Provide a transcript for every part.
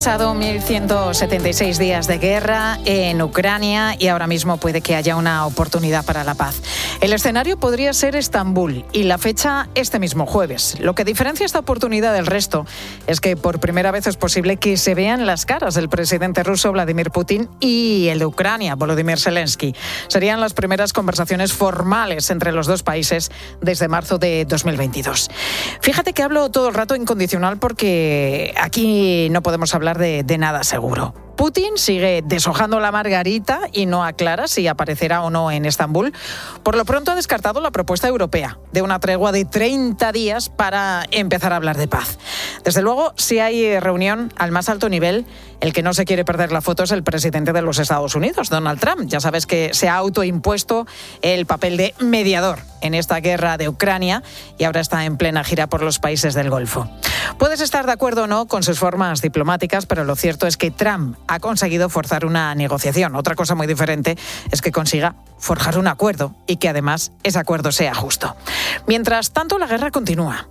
Pasado 1.176 días de guerra en Ucrania y ahora mismo puede que haya una oportunidad para la paz. El escenario podría ser Estambul y la fecha este mismo jueves. Lo que diferencia esta oportunidad del resto es que por primera vez es posible que se vean las caras del presidente ruso Vladimir Putin y el de Ucrania, Volodymyr Zelensky. Serían las primeras conversaciones formales entre los dos países desde marzo de 2022. Fíjate que hablo todo el rato incondicional porque aquí no podemos hablar de nada seguro. Putin sigue deshojando la margarita y no aclara si aparecerá o no en Estambul. Por lo pronto ha descartado la propuesta europea de una tregua de 30 días para empezar a hablar de paz. Desde luego, si hay reunión al más alto nivel, el que no se quiere perder la foto es el presidente de los Estados Unidos, Donald Trump. Ya sabes que se ha autoimpuesto el papel de mediador en esta guerra de Ucrania y ahora está en plena gira por los países del Golfo. Puedes estar de acuerdo o no con sus formas diplomáticas, pero lo cierto es que Trump ha conseguido forzar una negociación. Otra cosa muy diferente es que consiga forjar un acuerdo y que además ese acuerdo sea justo. Mientras tanto, la guerra continúa.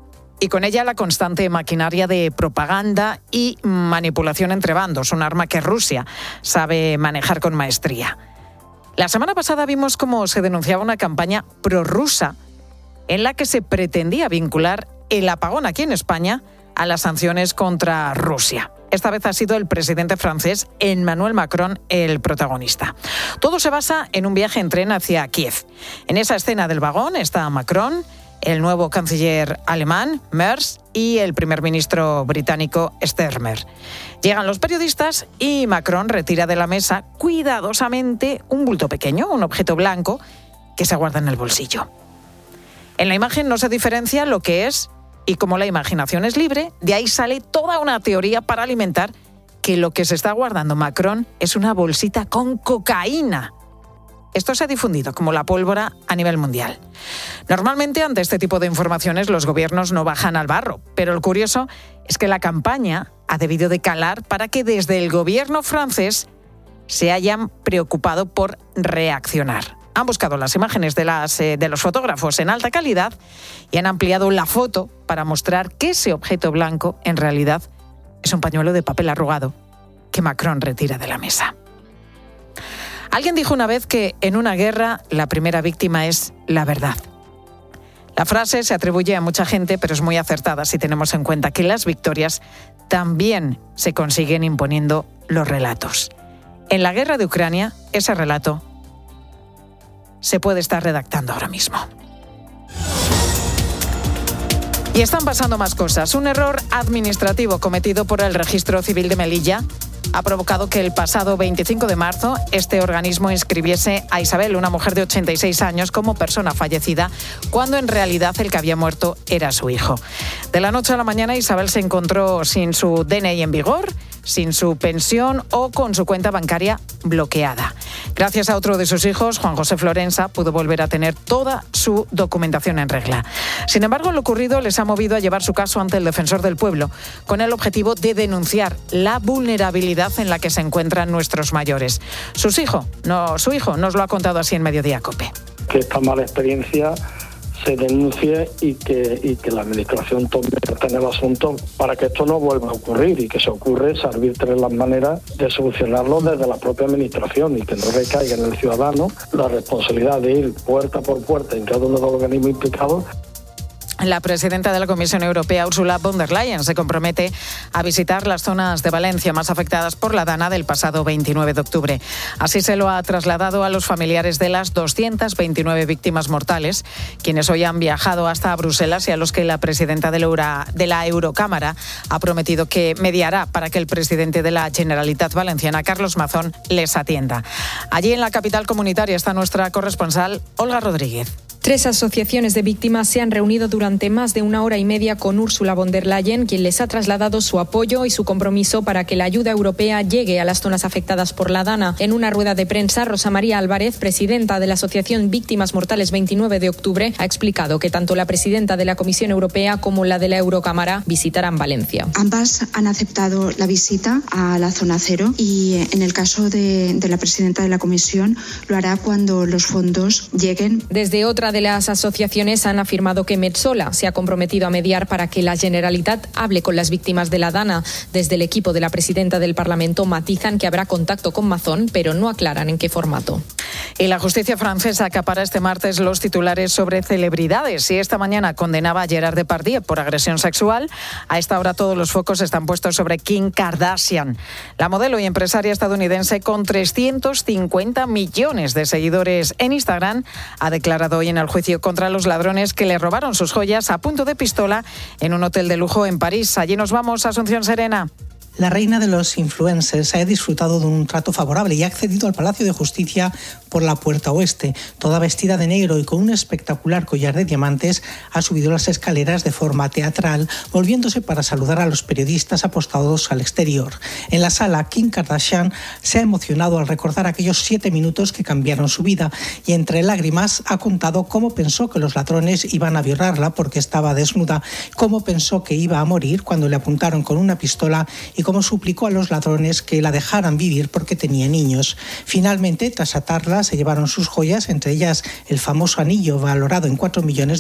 Y con ella la constante maquinaria de propaganda y manipulación entre bandos, un arma que Rusia sabe manejar con maestría. La semana pasada vimos cómo se denunciaba una campaña prorrusa en la que se pretendía vincular el apagón aquí en España a las sanciones contra Rusia. Esta vez ha sido el presidente francés Emmanuel Macron el protagonista. Todo se basa en un viaje en tren hacia Kiev. En esa escena del vagón está Macron, el nuevo canciller alemán, Merz, y el primer ministro británico, Starmer. Llegan los periodistas y Macron retira de la mesa cuidadosamente un bulto pequeño, un objeto blanco, que se guarda en el bolsillo. En la imagen no se diferencia lo que es, y como la imaginación es libre, de ahí sale toda una teoría para alimentar que lo que se está guardando Macron es una bolsita con cocaína. Esto se ha difundido como la pólvora a nivel mundial. Normalmente, ante este tipo de informaciones, los gobiernos no bajan al barro, pero lo curioso es que la campaña ha debido de calar para que desde el gobierno francés se hayan preocupado por reaccionar. Han buscado las imágenes de los fotógrafos en alta calidad y han ampliado la foto para mostrar que ese objeto blanco en realidad es un pañuelo de papel arrugado que Macron retira de la mesa. Alguien dijo una vez que en una guerra la primera víctima es la verdad. La frase se atribuye a mucha gente, pero es muy acertada si tenemos en cuenta que las victorias también se consiguen imponiendo los relatos. En la guerra de Ucrania, ese relato se puede estar redactando ahora mismo. Y están pasando más cosas. Un error administrativo cometido por el Registro Civil de Melilla ha provocado que el pasado 25 de marzo este organismo inscribiese a Isabel, una mujer de 86 años, como persona fallecida, cuando en realidad el que había muerto era su hijo. De la noche a la mañana, Isabel se encontró sin su DNI en vigor, sin su pensión o con su cuenta bancaria bloqueada. Gracias a otro de sus hijos, Juan José Florensa, pudo volver a tener toda su documentación en regla. Sin embargo, lo ocurrido les ha movido a llevar su caso ante el Defensor del Pueblo, con el objetivo de denunciar la vulnerabilidad en la que se encuentran nuestros mayores. Su hijo nos lo ha contado así en Mediodía COPE. Que esta mala experiencia se denuncie y que la administración tome carta en el asunto para que esto no vuelva a ocurrir y que se ocurre arbitrar las maneras de solucionarlo desde la propia administración y que no recaiga en el ciudadano la responsabilidad de ir puerta por puerta en cada uno de los organismos implicados. La presidenta de la Comisión Europea, Ursula von der Leyen, se compromete a visitar las zonas de Valencia más afectadas por la dana del pasado 29 de octubre. Así se lo ha trasladado a los familiares de las 229 víctimas mortales, quienes hoy han viajado hasta Bruselas y a los que la presidenta de la Eurocámara ha prometido que mediará para que el presidente de la Generalitat Valenciana, Carlos Mazón, les atienda. Allí en la capital comunitaria está nuestra corresponsal, Olga Rodríguez. 3 asociaciones de víctimas se han reunido durante más de 1 hora y media con Ursula von der Leyen, quien les ha trasladado su apoyo y su compromiso para que la ayuda europea llegue a las zonas afectadas por la dana. En una rueda de prensa, Rosa María Álvarez, presidenta de la Asociación Víctimas Mortales 29 de octubre, ha explicado que tanto la presidenta de la Comisión Europea como la de la Eurocámara visitarán Valencia. Ambas han aceptado la visita a la zona cero y en el caso de la presidenta de la Comisión lo hará cuando los fondos lleguen. Desde otra de de las asociaciones han afirmado que Metsola se ha comprometido a mediar para que la Generalitat hable con las víctimas de la Dana. Desde el equipo de la presidenta del Parlamento matizan que habrá contacto con Mazón, pero no aclaran en qué formato. Y la justicia francesa acapara este martes los titulares sobre celebridades y esta mañana condenaba a Gerard Depardieu por agresión sexual. A esta hora todos los focos están puestos sobre Kim Kardashian. La modelo y empresaria estadounidense con 350 millones de seguidores en Instagram ha declarado hoy en el juicio contra los ladrones que le robaron sus joyas a punto de pistola en un hotel de lujo en París. Allí nos vamos, Asunción Serena. La reina de los influencers ha disfrutado de un trato favorable y ha accedido al Palacio de Justicia por la puerta oeste. Toda vestida de negro y con un espectacular collar de diamantes, ha subido las escaleras de forma teatral, volviéndose para saludar a los periodistas apostados al exterior. En la sala, Kim Kardashian se ha emocionado al recordar aquellos 7 minutos que cambiaron su vida y entre lágrimas ha contado cómo pensó que los ladrones iban a violarla porque estaba desnuda, cómo pensó que iba a morir cuando le apuntaron con una pistola y cómo suplicó a los ladrones que la dejaran vivir porque tenía niños. Finalmente, tras atarla, se llevaron sus joyas, entre ellas el famoso anillo valorado en $4 millones,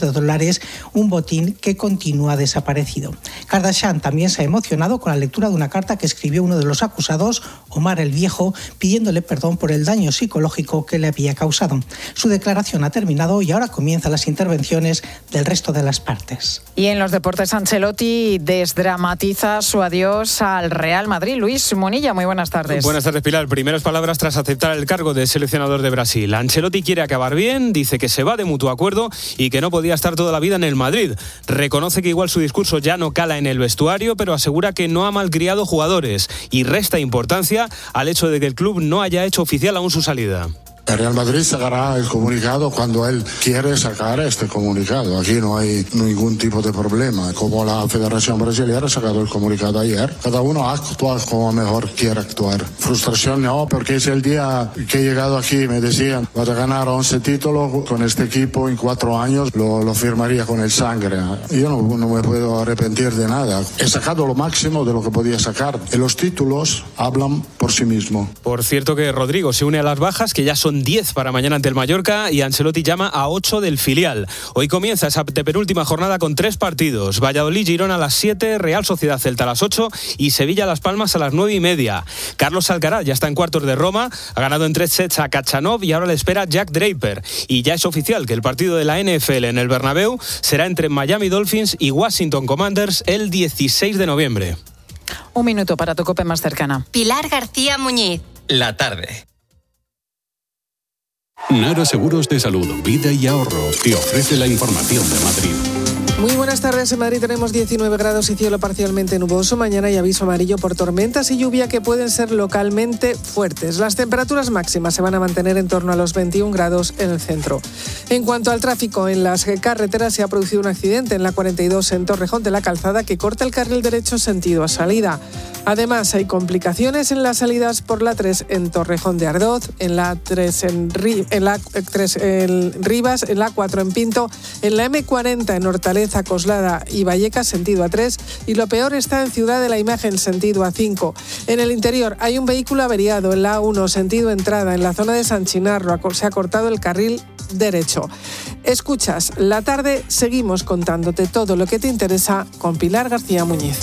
un botín que continúa desaparecido. Kardashian también se ha emocionado con la lectura de una carta que escribió uno de los acusados, Omar el Viejo, pidiéndole perdón por el daño psicológico que le había causado. Su declaración ha terminado y ahora comienzan las intervenciones del resto de las partes. Y en los deportes, Ancelotti desdramatiza su adiós al Real Madrid. Luis Monilla, muy buenas tardes. Buenas tardes, Pilar. Primeras palabras tras aceptar el cargo de seleccionador de Brasil. Ancelotti quiere acabar bien, dice que se va de mutuo acuerdo y que no podía estar toda la vida en el Madrid. Reconoce que igual su discurso ya no cala en el vestuario, pero asegura que no ha malcriado jugadores y resta importancia al hecho de que el club no haya hecho oficial aún su salida. El Real Madrid sacará el comunicado cuando él quiere sacar este comunicado. Aquí no hay ningún tipo de problema. Como la Federación Brasileña ha sacado el comunicado ayer, cada uno actúa como mejor quiere actuar. Frustración no, porque es el día que he llegado aquí y me decían, vas a ganar 11 títulos con este equipo en 4 años, lo firmaría con el sangre. Yo no me puedo arrepentir de nada. He sacado lo máximo de lo que podía sacar. Y los títulos hablan por sí mismos. Por cierto que Rodrigo se une a las bajas, que ya son 10 para mañana ante el Mallorca, y Ancelotti llama a 8 del filial. Hoy comienza esa penúltima jornada con 3 partidos. Valladolid-Girona a las 7, Real Sociedad-Celta a las 8 y Sevilla-Las Palmas a las 9:30. Carlos Alcaraz ya está en cuartos de Roma, ha ganado en 3 sets a Khachanov y ahora le espera Jack Draper. Y ya es oficial que el partido de la NFL en el Bernabéu será entre Miami Dolphins y Washington Commanders el 16 de noviembre. Un minuto para tu COPE más cercana. Pilar García Muñiz. La tarde. Nara Seguros de Salud, Vida y Ahorro te ofrece la información de Madrid. Muy buenas tardes. En Madrid tenemos 19 grados y cielo parcialmente nuboso. Mañana hay aviso amarillo por tormentas y lluvia que pueden ser localmente fuertes. Las temperaturas máximas se van a mantener en torno a los 21 grados en el centro. En cuanto al tráfico, en las carreteras se ha producido un accidente en la 42 en Torrejón de la Calzada que corta el carril derecho sentido a salida. Además, hay complicaciones en las salidas por la 3 en Torrejón de Ardoz, en la 3 en Rivas, en la 4 en Pinto, en la M40 en Hortaleza, Coslada y Vallecas, sentido A3, y lo peor está en Ciudad de la Imagen, sentido A5. En el interior hay un vehículo averiado en la A1, sentido entrada, en la zona de San Chinarro, se ha cortado el carril derecho. Escuchas La Tarde, seguimos contándote todo lo que te interesa con Pilar García Muñiz.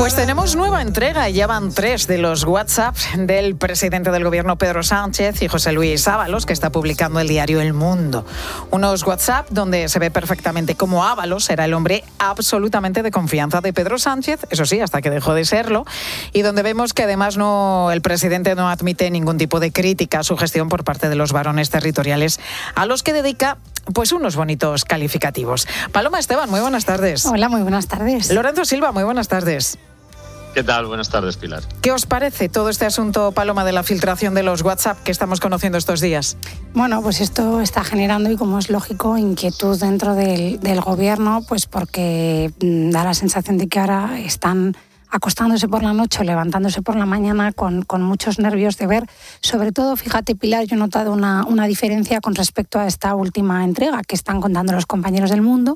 Pues tenemos nueva entrega, ya van 3 de los WhatsApp del presidente del gobierno Pedro Sánchez y José Luis Ábalos, que está publicando el diario El Mundo. Unos WhatsApp donde se ve perfectamente cómo Ábalos era el hombre absolutamente de confianza de Pedro Sánchez, eso sí, hasta que dejó de serlo, y donde vemos que además el presidente no admite ningún tipo de crítica a su gestión por parte de los varones territoriales, a los que dedica pues unos bonitos calificativos. Paloma Esteban, muy buenas tardes. Hola, muy buenas tardes. Lorenzo Silva, muy buenas tardes. ¿Qué tal? Buenas tardes, Pilar. ¿Qué os parece todo este asunto, Paloma, de la filtración de los WhatsApp que estamos conociendo estos días? Bueno, pues esto está generando, y como es lógico, inquietud dentro del gobierno, pues porque da la sensación de que ahora están acostándose por la noche o levantándose por la mañana con muchos nervios de ver. Sobre todo, fíjate, Pilar, yo he notado una diferencia con respecto a esta última entrega que están contando los compañeros del Mundo.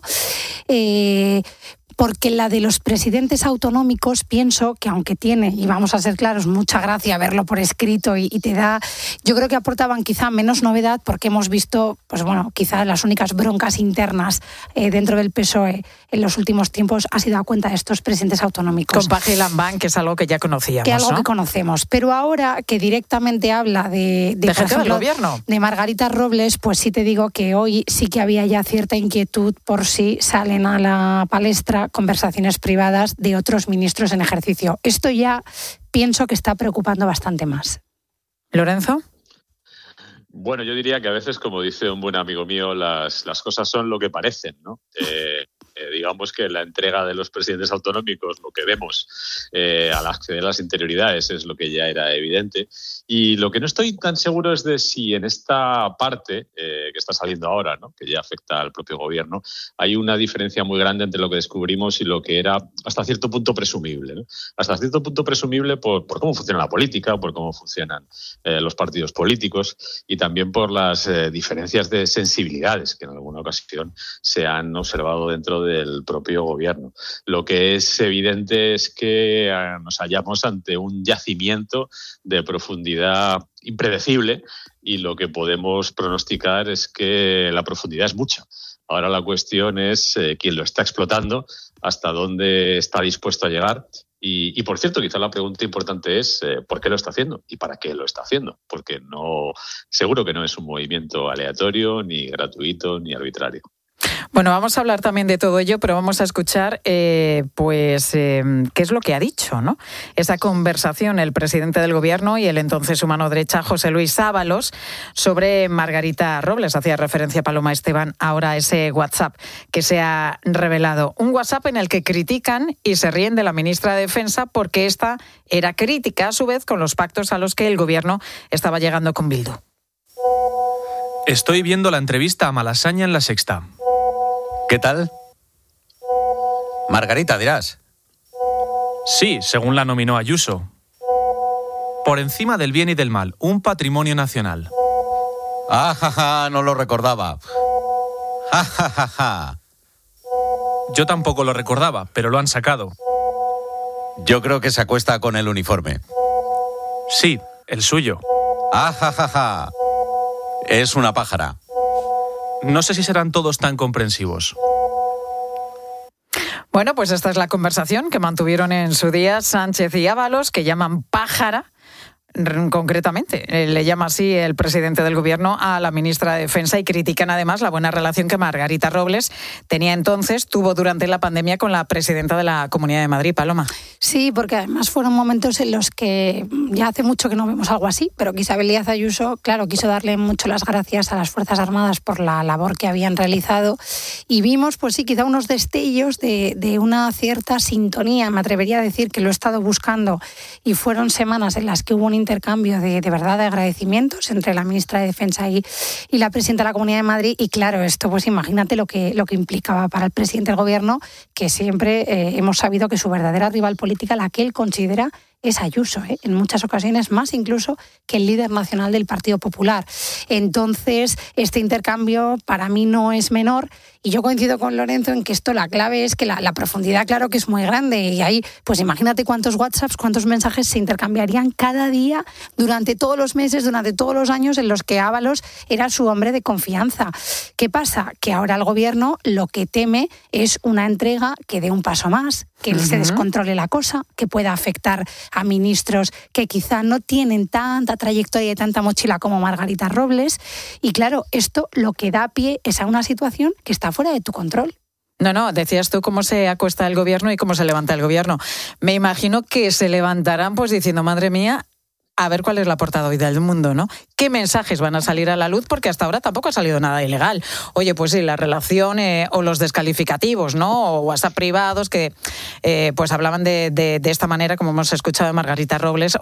Porque la de los presidentes autonómicos pienso que aunque tiene, y vamos a ser claros, mucha gracia verlo por escrito y te da, yo creo que aportaban quizá menos novedad porque hemos visto, pues bueno, quizá las únicas broncas internas dentro del PSOE en los últimos tiempos ha sido a cuenta de estos presidentes autonómicos. Con Paje y Lambán, que es algo que ya conocíamos, que algo ¿no? que conocemos, pero ahora que directamente habla de gente por ejemplo, del gobierno, de Margarita Robles, pues sí te digo que hoy sí que había ya cierta inquietud por si salen a la palestra conversaciones privadas de otros ministros en ejercicio. Esto ya pienso que está preocupando bastante más. ¿Lorenzo? Bueno, yo diría que a veces, como dice un buen amigo mío, las cosas son lo que parecen, ¿no? Digamos que la entrega de los presidentes autonómicos, lo que vemos al acceder a las interioridades es lo que ya era evidente. Y lo que no estoy tan seguro es de si en esta parte que está saliendo ahora, ¿no?, que ya afecta al propio gobierno, hay una diferencia muy grande entre lo que descubrimos y lo que era hasta cierto punto presumible, ¿no? Hasta cierto punto presumible por cómo funciona la política, por cómo funcionan los partidos políticos y también por las diferencias de sensibilidades que en alguna ocasión se han observado dentro del propio gobierno. Lo que es evidente es que nos hallamos ante un yacimiento de profundidad impredecible y lo que podemos pronosticar es que la profundidad es mucha. Ahora la cuestión es quién lo está explotando, hasta dónde está dispuesto a llegar. Y por cierto, quizá la pregunta importante es ¿por qué lo está haciendo? ¿Y para qué lo está haciendo? Porque seguro que no es un movimiento aleatorio, ni gratuito, ni arbitrario. Bueno, vamos a hablar también de todo ello, pero vamos a escuchar qué es lo que ha dicho, ¿no? Esa conversación el presidente del gobierno y el entonces su mano derecha, José Luis Ábalos, sobre Margarita Robles. Hacía referencia Paloma Esteban ahora a ese WhatsApp que se ha revelado. Un WhatsApp en el que critican y se ríen de la ministra de Defensa porque esta era crítica a su vez con los pactos a los que el gobierno estaba llegando con Bildu. Estoy viendo la entrevista a Malasaña en La Sexta. ¿Qué tal? Margarita, dirás. Sí, según la nominó Ayuso. Por encima del bien y del mal, un patrimonio nacional. Jaja, no lo recordaba. Jajaja. Yo tampoco lo recordaba, pero lo han sacado. Yo creo que se acuesta con el uniforme. Sí, el suyo. Jajaja. Es una pájara. No sé si serán todos tan comprensivos. Bueno, pues esta es la conversación que mantuvieron en su día Sánchez y Ábalos, que llaman pájara. Concretamente, le llama así el presidente del gobierno a la ministra de Defensa y critican además la buena relación que Margarita Robles tuvo durante la pandemia con la presidenta de la Comunidad de Madrid, Paloma. Sí, porque además fueron momentos en los que ya hace mucho que no vemos algo así, pero que Isabel Díaz Ayuso, claro, quiso darle mucho las gracias a las Fuerzas Armadas por la labor que habían realizado y vimos, pues sí, quizá unos destellos de una cierta sintonía, me atrevería a decir que lo he estado buscando y fueron semanas en las que hubo un intercambio de verdad de agradecimientos entre la ministra de Defensa y la presidenta de la Comunidad de Madrid y claro, esto pues imagínate lo que implicaba para el presidente del gobierno, que siempre hemos sabido que su verdadera rival política, la que él considera, es Ayuso, en muchas ocasiones más incluso que el líder nacional del Partido Popular. Entonces, este intercambio para mí no es menor Y yo coincido con Lorenzo en que esto, la clave es que la profundidad, claro que es muy grande. Y ahí, pues imagínate cuántos WhatsApps, cuántos mensajes se intercambiarían cada día durante todos los meses, durante todos los años en los que Ábalos era su hombre de confianza. ¿Qué pasa? Que ahora el gobierno lo que teme es una entrega que dé un paso más, que se descontrole la cosa, que pueda afectar a ministros que quizá no tienen tanta trayectoria y tanta mochila como Margarita Robles. Y claro, esto lo que da pie es a una situación que está fuera de tu control. No, decías tú cómo se acuesta el gobierno y cómo se levanta el gobierno. Me imagino que se levantarán pues diciendo, madre mía, a ver cuál es la portada hoy del Mundo, ¿no? ¿Qué mensajes van a salir a la luz? Porque hasta ahora tampoco ha salido nada ilegal. Oye, pues sí, la relación o los descalificativos, ¿no? O WhatsApp privados que pues hablaban de esta manera, como hemos escuchado de Margarita Robles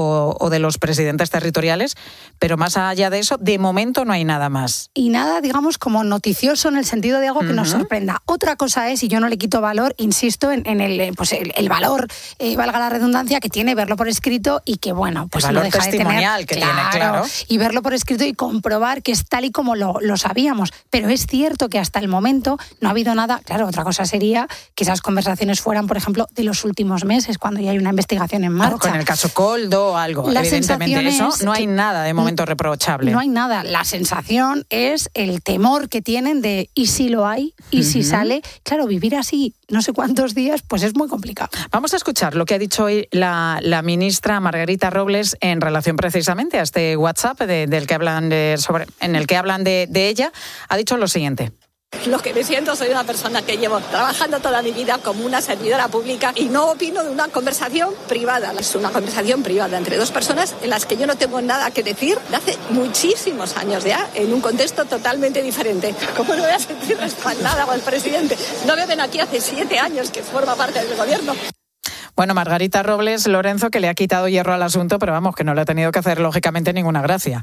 o de los presidentes territoriales, pero más allá de eso, de momento no hay nada más. Y nada, digamos, como noticioso en el sentido de algo que nos sorprenda. Otra cosa es, y yo no le quito valor, insisto, en el valor, valga la redundancia, que tiene verlo por escrito y que, bueno, pues valor testimonial que tiene, claro. Y verlo por escrito y comprobar que es tal y como lo sabíamos. Pero es cierto que hasta el momento no ha habido nada. Claro, otra cosa sería que esas conversaciones fueran, por ejemplo, de los últimos meses, cuando ya hay una investigación en marcha. Con el caso Coldo o algo. La evidentemente eso no hay nada de momento reprochable. No hay nada. La sensación es el temor que tienen de ¿y si lo hay? ¿Y si sale? Claro, vivir así no sé cuántos días, pues es muy complicado. Vamos a escuchar lo que ha dicho hoy la ministra Margarita Robles en relación precisamente a este WhatsApp del que hablan en el que hablan de ella. Ha dicho lo siguiente. Lo que me siento, soy una persona que llevo trabajando toda mi vida como una servidora pública y no opino de una conversación privada. Es una conversación privada entre dos personas en las que yo no tengo nada que decir de hace muchísimos años ya, en un contexto totalmente diferente. ¿Cómo no voy a sentir respaldada con el presidente? No me ven aquí hace 7 años que forma parte del gobierno. Bueno, Margarita Robles, Lorenzo, que le ha quitado hierro al asunto, pero vamos, que no le ha tenido que hacer lógicamente ninguna gracia.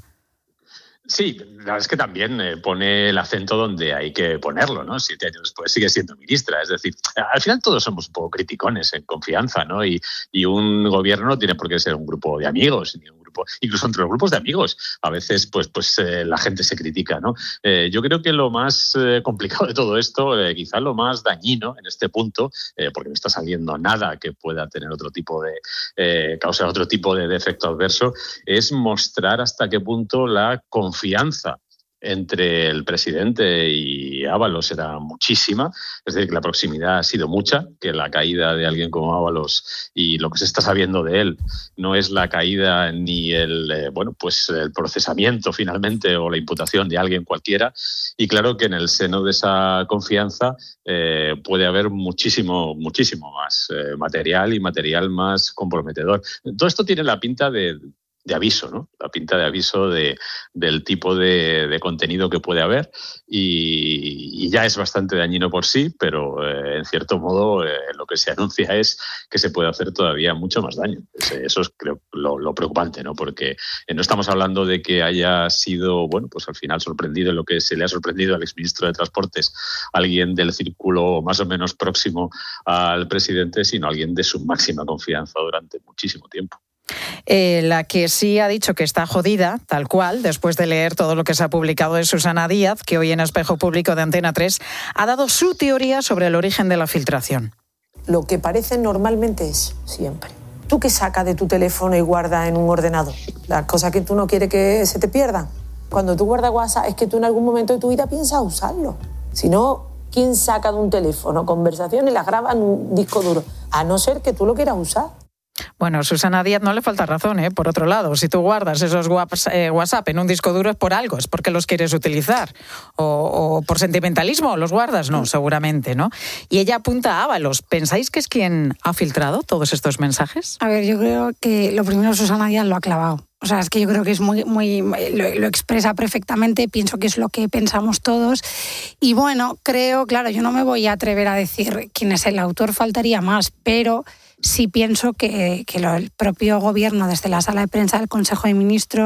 Sí, la verdad es que también pone el acento donde hay que ponerlo, ¿no? 7 años después sigue siendo ministra. Es decir, al final todos somos un poco criticones en confianza, ¿no? Y un gobierno no tiene por qué ser un grupo de amigos, ni un grupo, incluso entre los grupos de amigos. A veces, pues la gente se critica, ¿no? Yo creo que lo más complicado de todo esto, quizá lo más dañino en este punto, porque no está saliendo nada que pueda tener otro tipo de causar otro tipo de efecto adverso, es mostrar hasta qué punto la confianza entre el presidente y Ábalos era muchísima, es decir, que la proximidad ha sido mucha, que la caída de alguien como Ábalos y lo que se está sabiendo de él no es la caída ni el procesamiento finalmente o la imputación de alguien cualquiera, y claro que en el seno de esa confianza puede haber muchísimo más material y material más comprometedor. Todo esto tiene la pinta de aviso, ¿no? La pinta de aviso del tipo de contenido que puede haber y ya es bastante dañino por sí, pero en cierto modo lo que se anuncia es que se puede hacer todavía mucho más daño. Eso es, creo, lo preocupante, ¿no? Porque no estamos hablando de que haya sido, pues al final sorprendido en lo que se le ha sorprendido al exministro de Transportes, alguien del círculo más o menos próximo al presidente, sino alguien de su máxima confianza durante muchísimo tiempo. La que sí ha dicho que está jodida, tal cual, después de leer todo lo que se ha publicado es Susana Díaz, que hoy en Espejo Público de Antena 3 ha dado su teoría sobre el origen de la filtración. Lo que parece normalmente es siempre. ¿Tú qué sacas de tu teléfono y guardas en un ordenador? Las cosas que tú no quieres que se te pierdan. Cuando tú guardas WhatsApp es que tú en algún momento de tu vida piensas usarlo. Si no, ¿quién saca de un teléfono conversaciones y las graba en un disco duro? A no ser que tú lo quieras usar. Bueno, Susana Díaz no le falta razón, ¿eh? Por otro lado, si tú guardas esos WhatsApp en un disco duro es por algo, es porque los quieres utilizar. O por sentimentalismo los guardas, no, seguramente, ¿no? Y ella apunta a Ábalos. ¿Pensáis que es quien ha filtrado todos estos mensajes? A ver, yo creo que lo primero Susana Díaz lo ha clavado. O sea, es que yo creo que es muy lo expresa perfectamente, pienso que es lo que pensamos todos. Y bueno, creo, claro, yo no me voy a atrever a decir quién es el autor, faltaría más, pero sí pienso que el propio gobierno, desde la sala de prensa del Consejo de Ministros,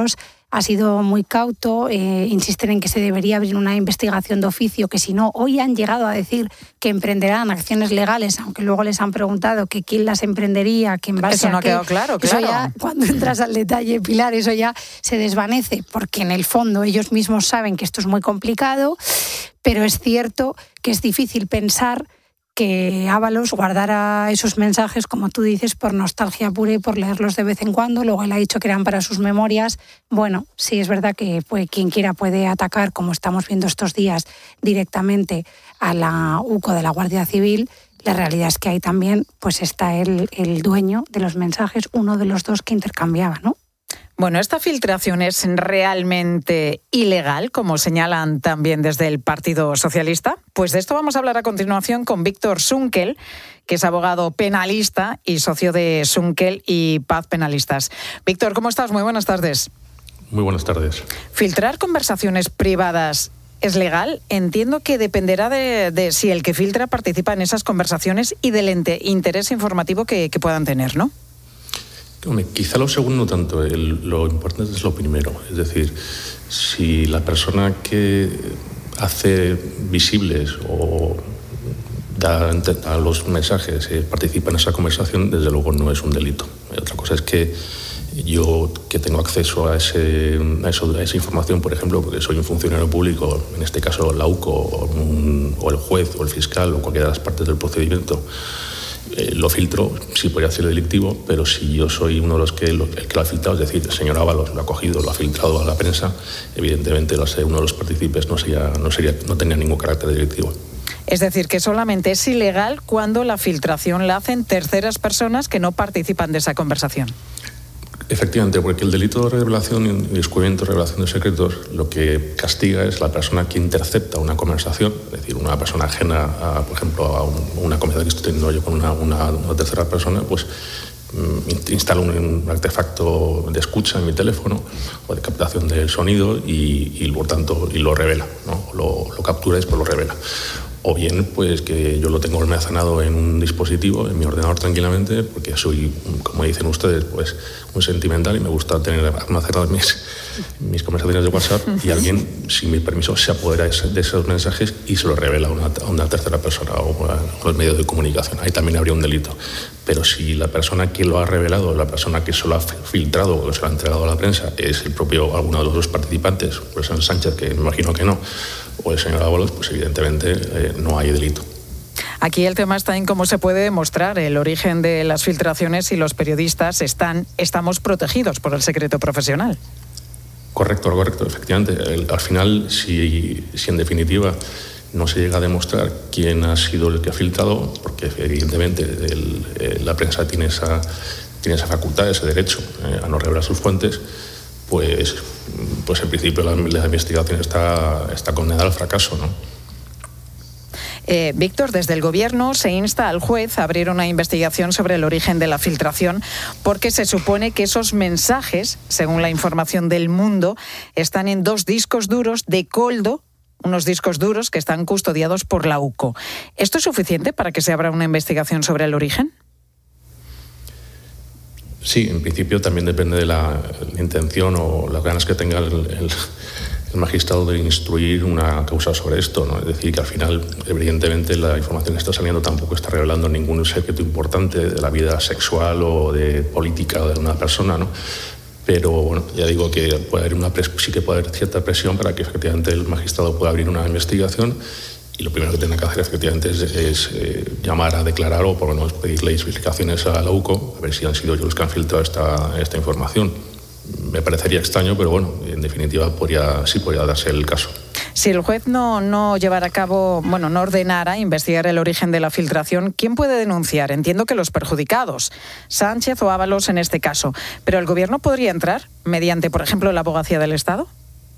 ha sido muy cauto, insisten en que se debería abrir una investigación de oficio, que si no, hoy han llegado a decir que emprenderán acciones legales, aunque luego les han preguntado que quién las emprendería, que en base eso no a ha quedado claro. Eso ya, cuando entras al detalle, Pilar, eso ya se desvanece, porque en el fondo ellos mismos saben que esto es muy complicado, pero es cierto que es difícil pensar que Ábalos guardara esos mensajes, como tú dices, por nostalgia pura y por leerlos de vez en cuando. Luego él ha dicho que eran para sus memorias. Bueno, sí es verdad que quien quiera puede atacar, como estamos viendo estos días, directamente a la UCO de la Guardia Civil. La realidad es que ahí también pues está el dueño de los mensajes, uno de los dos que intercambiaba, ¿no? Bueno, ¿esta filtración es realmente ilegal, como señalan también desde el Partido Socialista? Pues de esto vamos a hablar a continuación con Víctor Sunkel, que es abogado penalista y socio de Sunkel y Paz Penalistas. Víctor, ¿cómo estás? Muy buenas tardes. Muy buenas tardes. ¿Filtrar conversaciones privadas es legal? Entiendo que dependerá de si el que filtra participa en esas conversaciones y del interés informativo que puedan tener, ¿no? Quizá lo segundo no tanto, lo importante es lo primero. Es decir, si la persona que hace visibles o da a los mensajes participa en esa conversación, desde luego no es un delito. Otra cosa es que yo, que tengo acceso a esa información, por ejemplo, porque soy un funcionario público, en este caso la UCO o el juez o el fiscal o cualquiera de las partes del procedimiento, lo filtro, sí podría ser delictivo, pero si yo soy uno de los el que lo ha filtrado, es decir, el señor Ábalos lo ha cogido, lo ha filtrado a la prensa, evidentemente uno de los partícipes no tenía ningún carácter delictivo. Es decir, que solamente es ilegal cuando la filtración la hacen terceras personas que no participan de esa conversación. Efectivamente, porque el delito de revelación y descubrimiento de revelación de secretos lo que castiga es la persona que intercepta una conversación, es decir, una persona ajena, por ejemplo, a una conversación que estoy teniendo yo con una tercera persona, pues instala un artefacto de escucha en mi teléfono o de captación del sonido y por tanto lo revela, ¿no? Lo captura y después lo revela. O bien, pues que yo lo tengo almacenado en un dispositivo, en mi ordenador tranquilamente, porque soy, como dicen ustedes, pues muy sentimental y me gusta tener almacenadas mis conversaciones de WhatsApp y alguien, sin mi permiso, se apodera de esos mensajes y se los revela a una tercera persona o a los medios de comunicación. Ahí también habría un delito. Pero si la persona que lo ha revelado, la persona que se lo ha filtrado o se lo ha entregado a la prensa, es alguno de los dos participantes, pues el Sánchez, que me imagino que no, o el señor Ábalos, pues evidentemente no hay delito. Aquí el tema está en cómo se puede demostrar el origen de las filtraciones y los periodistas estamos protegidos por el secreto profesional. Correcto, efectivamente. Al final, si en definitiva no se llega a demostrar quién ha sido el que ha filtrado, porque evidentemente la prensa tiene esa facultad, ese derecho a no revelar sus fuentes, pues en principio la investigación está condenada al fracaso, ¿no? Víctor, desde el Gobierno se insta al juez a abrir una investigación sobre el origen de la filtración porque se supone que esos mensajes, según la información del Mundo, están en 2 discos duros de Coldo, unos discos duros que están custodiados por la UCO. ¿Esto es suficiente para que se abra una investigación sobre el origen? Sí, en principio también depende de la intención o las ganas que tenga el magistrado de instruir una causa sobre esto, ¿no? Es decir, que al final, evidentemente, la información que está saliendo tampoco está revelando ningún secreto importante de la vida sexual o de política de una persona, ¿no? Pero bueno, ya digo que sí que puede haber cierta presión para que efectivamente el magistrado pueda abrir una investigación y lo primero que tiene que hacer efectivamente es llamar a declarar o por lo menos pedirle explicaciones a la UCO a ver si han sido ellos los que han filtrado esta información. Me parecería extraño, pero bueno, en definitiva sí podría darse el caso. Si el juez no llevara a cabo, no ordenara investigar el origen de la filtración, ¿quién puede denunciar? Entiendo que los perjudicados, Sánchez o Ábalos en este caso, pero ¿el Gobierno podría entrar mediante, por ejemplo, la Abogacía del Estado?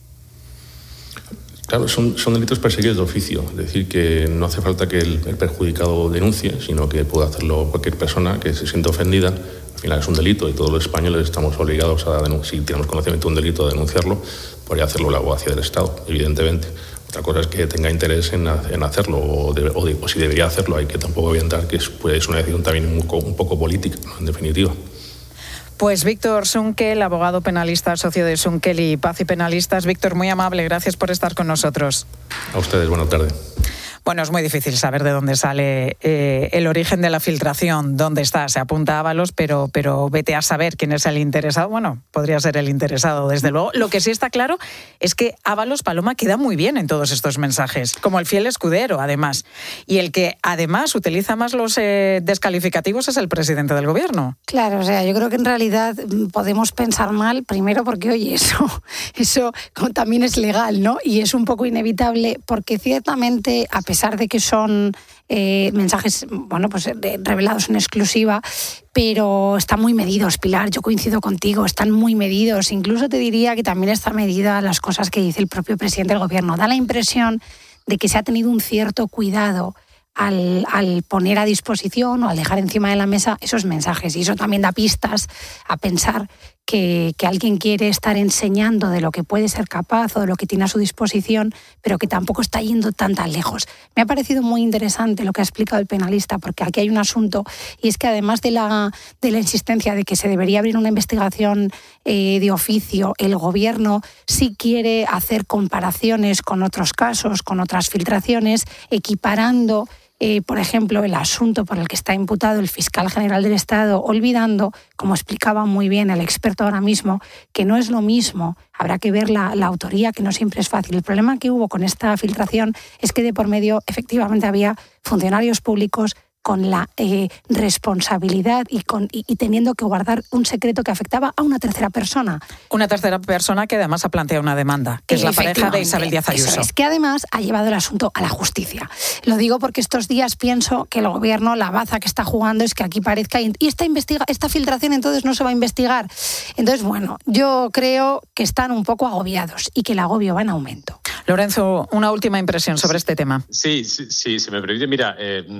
Claro, son delitos perseguidos de oficio, es decir, que no hace falta que el perjudicado denuncie, sino que puede hacerlo cualquier persona que se sienta ofendida. Al final es un delito y todos los españoles estamos obligados a denunciar, si tenemos conocimiento de un delito, a denunciarlo, podría hacerlo la Abogacía del Estado, evidentemente. Otra cosa es que tenga interés en hacerlo o si debería hacerlo, hay que tampoco orientar que es una decisión también un poco política, ¿no? En definitiva. Pues Víctor Sunkel, abogado penalista, socio de Sunkel y Paz y Penalistas. Víctor, muy amable, gracias por estar con nosotros. A ustedes, buenas tardes. Bueno, es muy difícil saber de dónde sale el origen de la filtración, dónde está. Se apunta a Ábalos, pero vete a saber quién es el interesado. Bueno, podría ser el interesado, desde luego. Lo que sí está claro es que Ábalos, Paloma, queda muy bien en todos estos mensajes, como el fiel escudero, además. Y el que, además, utiliza más los descalificativos es el presidente del gobierno. Claro, o sea, yo creo que en realidad podemos pensar mal, primero porque, oye, eso también es legal, ¿no? Y es un poco inevitable, porque ciertamente, a pesar de que son mensajes, bueno, pues revelados en exclusiva, pero están muy medidos, Pilar, yo coincido contigo, están muy medidos. Incluso te diría que también está medida las cosas que dice el propio presidente del gobierno. Da la impresión de que se ha tenido un cierto cuidado al poner a disposición o al dejar encima de la mesa esos mensajes. Y eso también da pistas a pensar que alguien quiere estar enseñando de lo que puede ser capaz o de lo que tiene a su disposición, pero que tampoco está yendo tan lejos. Me ha parecido muy interesante lo que ha explicado el penalista, porque aquí hay un asunto, y es que además de la insistencia de que se debería abrir una investigación de oficio, el gobierno sí quiere hacer comparaciones con otros casos, con otras filtraciones, equiparando por ejemplo, el asunto por el que está imputado el fiscal general del Estado, olvidando, como explicaba muy bien el experto ahora mismo, que no es lo mismo, habrá que ver la autoría, que no siempre es fácil. El problema que hubo con esta filtración es que de por medio efectivamente había funcionarios públicos con la responsabilidad y teniendo que guardar un secreto que afectaba a una tercera persona. Una tercera persona que además ha planteado una demanda, que es la pareja de Isabel Díaz Ayuso. Eso es, que además ha llevado el asunto a la justicia. Lo digo porque estos días pienso que el gobierno, la baza que está jugando es que aquí parezca... Y esta filtración entonces no se va a investigar. Entonces, bueno, yo creo que están un poco agobiados y que el agobio va en aumento. Lorenzo, una última impresión sobre este tema. Sí, si me permite, mira,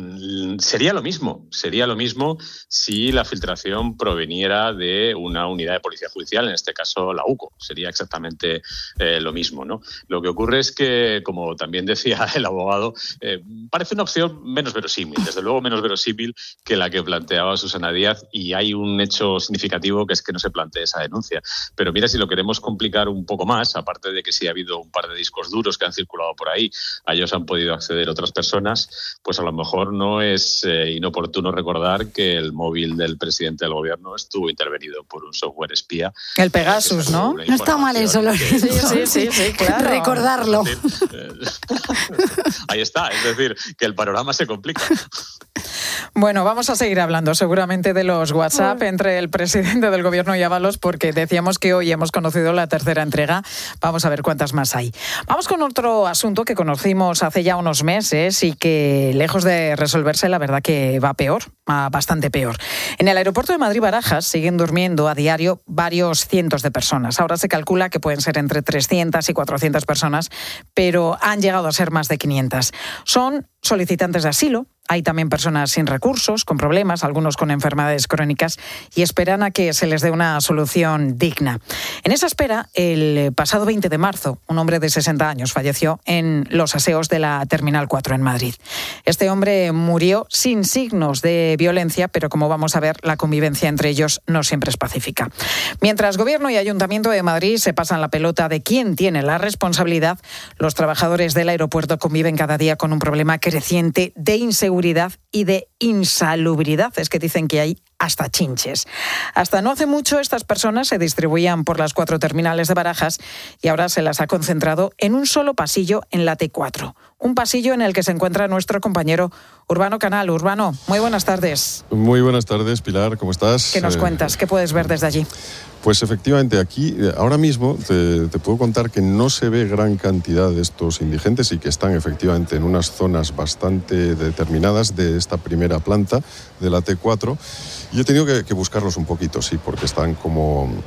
sería lo mismo si la filtración proveniera de una unidad de policía judicial, en este caso la UCO, sería exactamente lo mismo, ¿no? Lo que ocurre es que, como también decía el abogado, parece una opción menos verosímil, desde luego menos verosímil que la que planteaba Susana Díaz, y hay un hecho significativo que es que no se plantee esa denuncia. Pero mira, si lo queremos complicar un poco más, aparte de que sí ha habido un par de discos duros que han circulado por ahí, a ellos han podido acceder otras personas, pues a lo mejor no es inoportuno recordar que el móvil del presidente del gobierno estuvo intervenido por un software espía. El Pegasus, ¿no? No está mal eso, Lorenzo. Sí, claro. Recordarlo. Ahí está, es decir, que el panorama se complica. Bueno, vamos a seguir hablando seguramente de los WhatsApp entre el presidente del gobierno y Ábalos, porque decíamos que hoy hemos conocido la tercera entrega. Vamos a ver cuántas más hay. Vamos con otro asunto que conocimos hace ya unos meses y que, lejos de resolverse, la verdad que va peor, va bastante peor. En el aeropuerto de Madrid-Barajas siguen durmiendo a diario varios cientos de personas. Ahora se calcula que pueden ser entre 300 y 400 personas, pero han llegado a ser más de 500. Son solicitantes de asilo. Hay también personas sin recursos, con problemas, algunos con enfermedades crónicas, y esperan a que se les dé una solución digna. En esa espera, el pasado 20 de marzo, un hombre de 60 años falleció en los aseos de la Terminal 4 en Madrid. Este hombre murió sin signos de violencia, pero como vamos a ver, la convivencia entre ellos no siempre es pacífica. Mientras Gobierno y Ayuntamiento de Madrid se pasan la pelota de quién tiene la responsabilidad, los trabajadores del aeropuerto conviven cada día con un problema creciente de inseguridad y de insalubridad. Es que dicen que hay hasta chinches. Hasta no hace mucho estas personas se distribuían por las 4 terminales de Barajas y ahora se las ha concentrado en un solo pasillo en la T4. Un pasillo en el que se encuentra nuestro compañero Urbano Canal. Urbano, muy buenas tardes. Muy buenas tardes, Pilar, ¿cómo estás? ¿Qué nos cuentas? ¿Qué puedes ver desde allí? Pues efectivamente, aquí ahora mismo te puedo contar que no se ve gran cantidad de estos indigentes y que están efectivamente en unas zonas bastante determinadas de esta primera planta de la T4. Y he tenido que buscarlos un poquito, sí, porque están como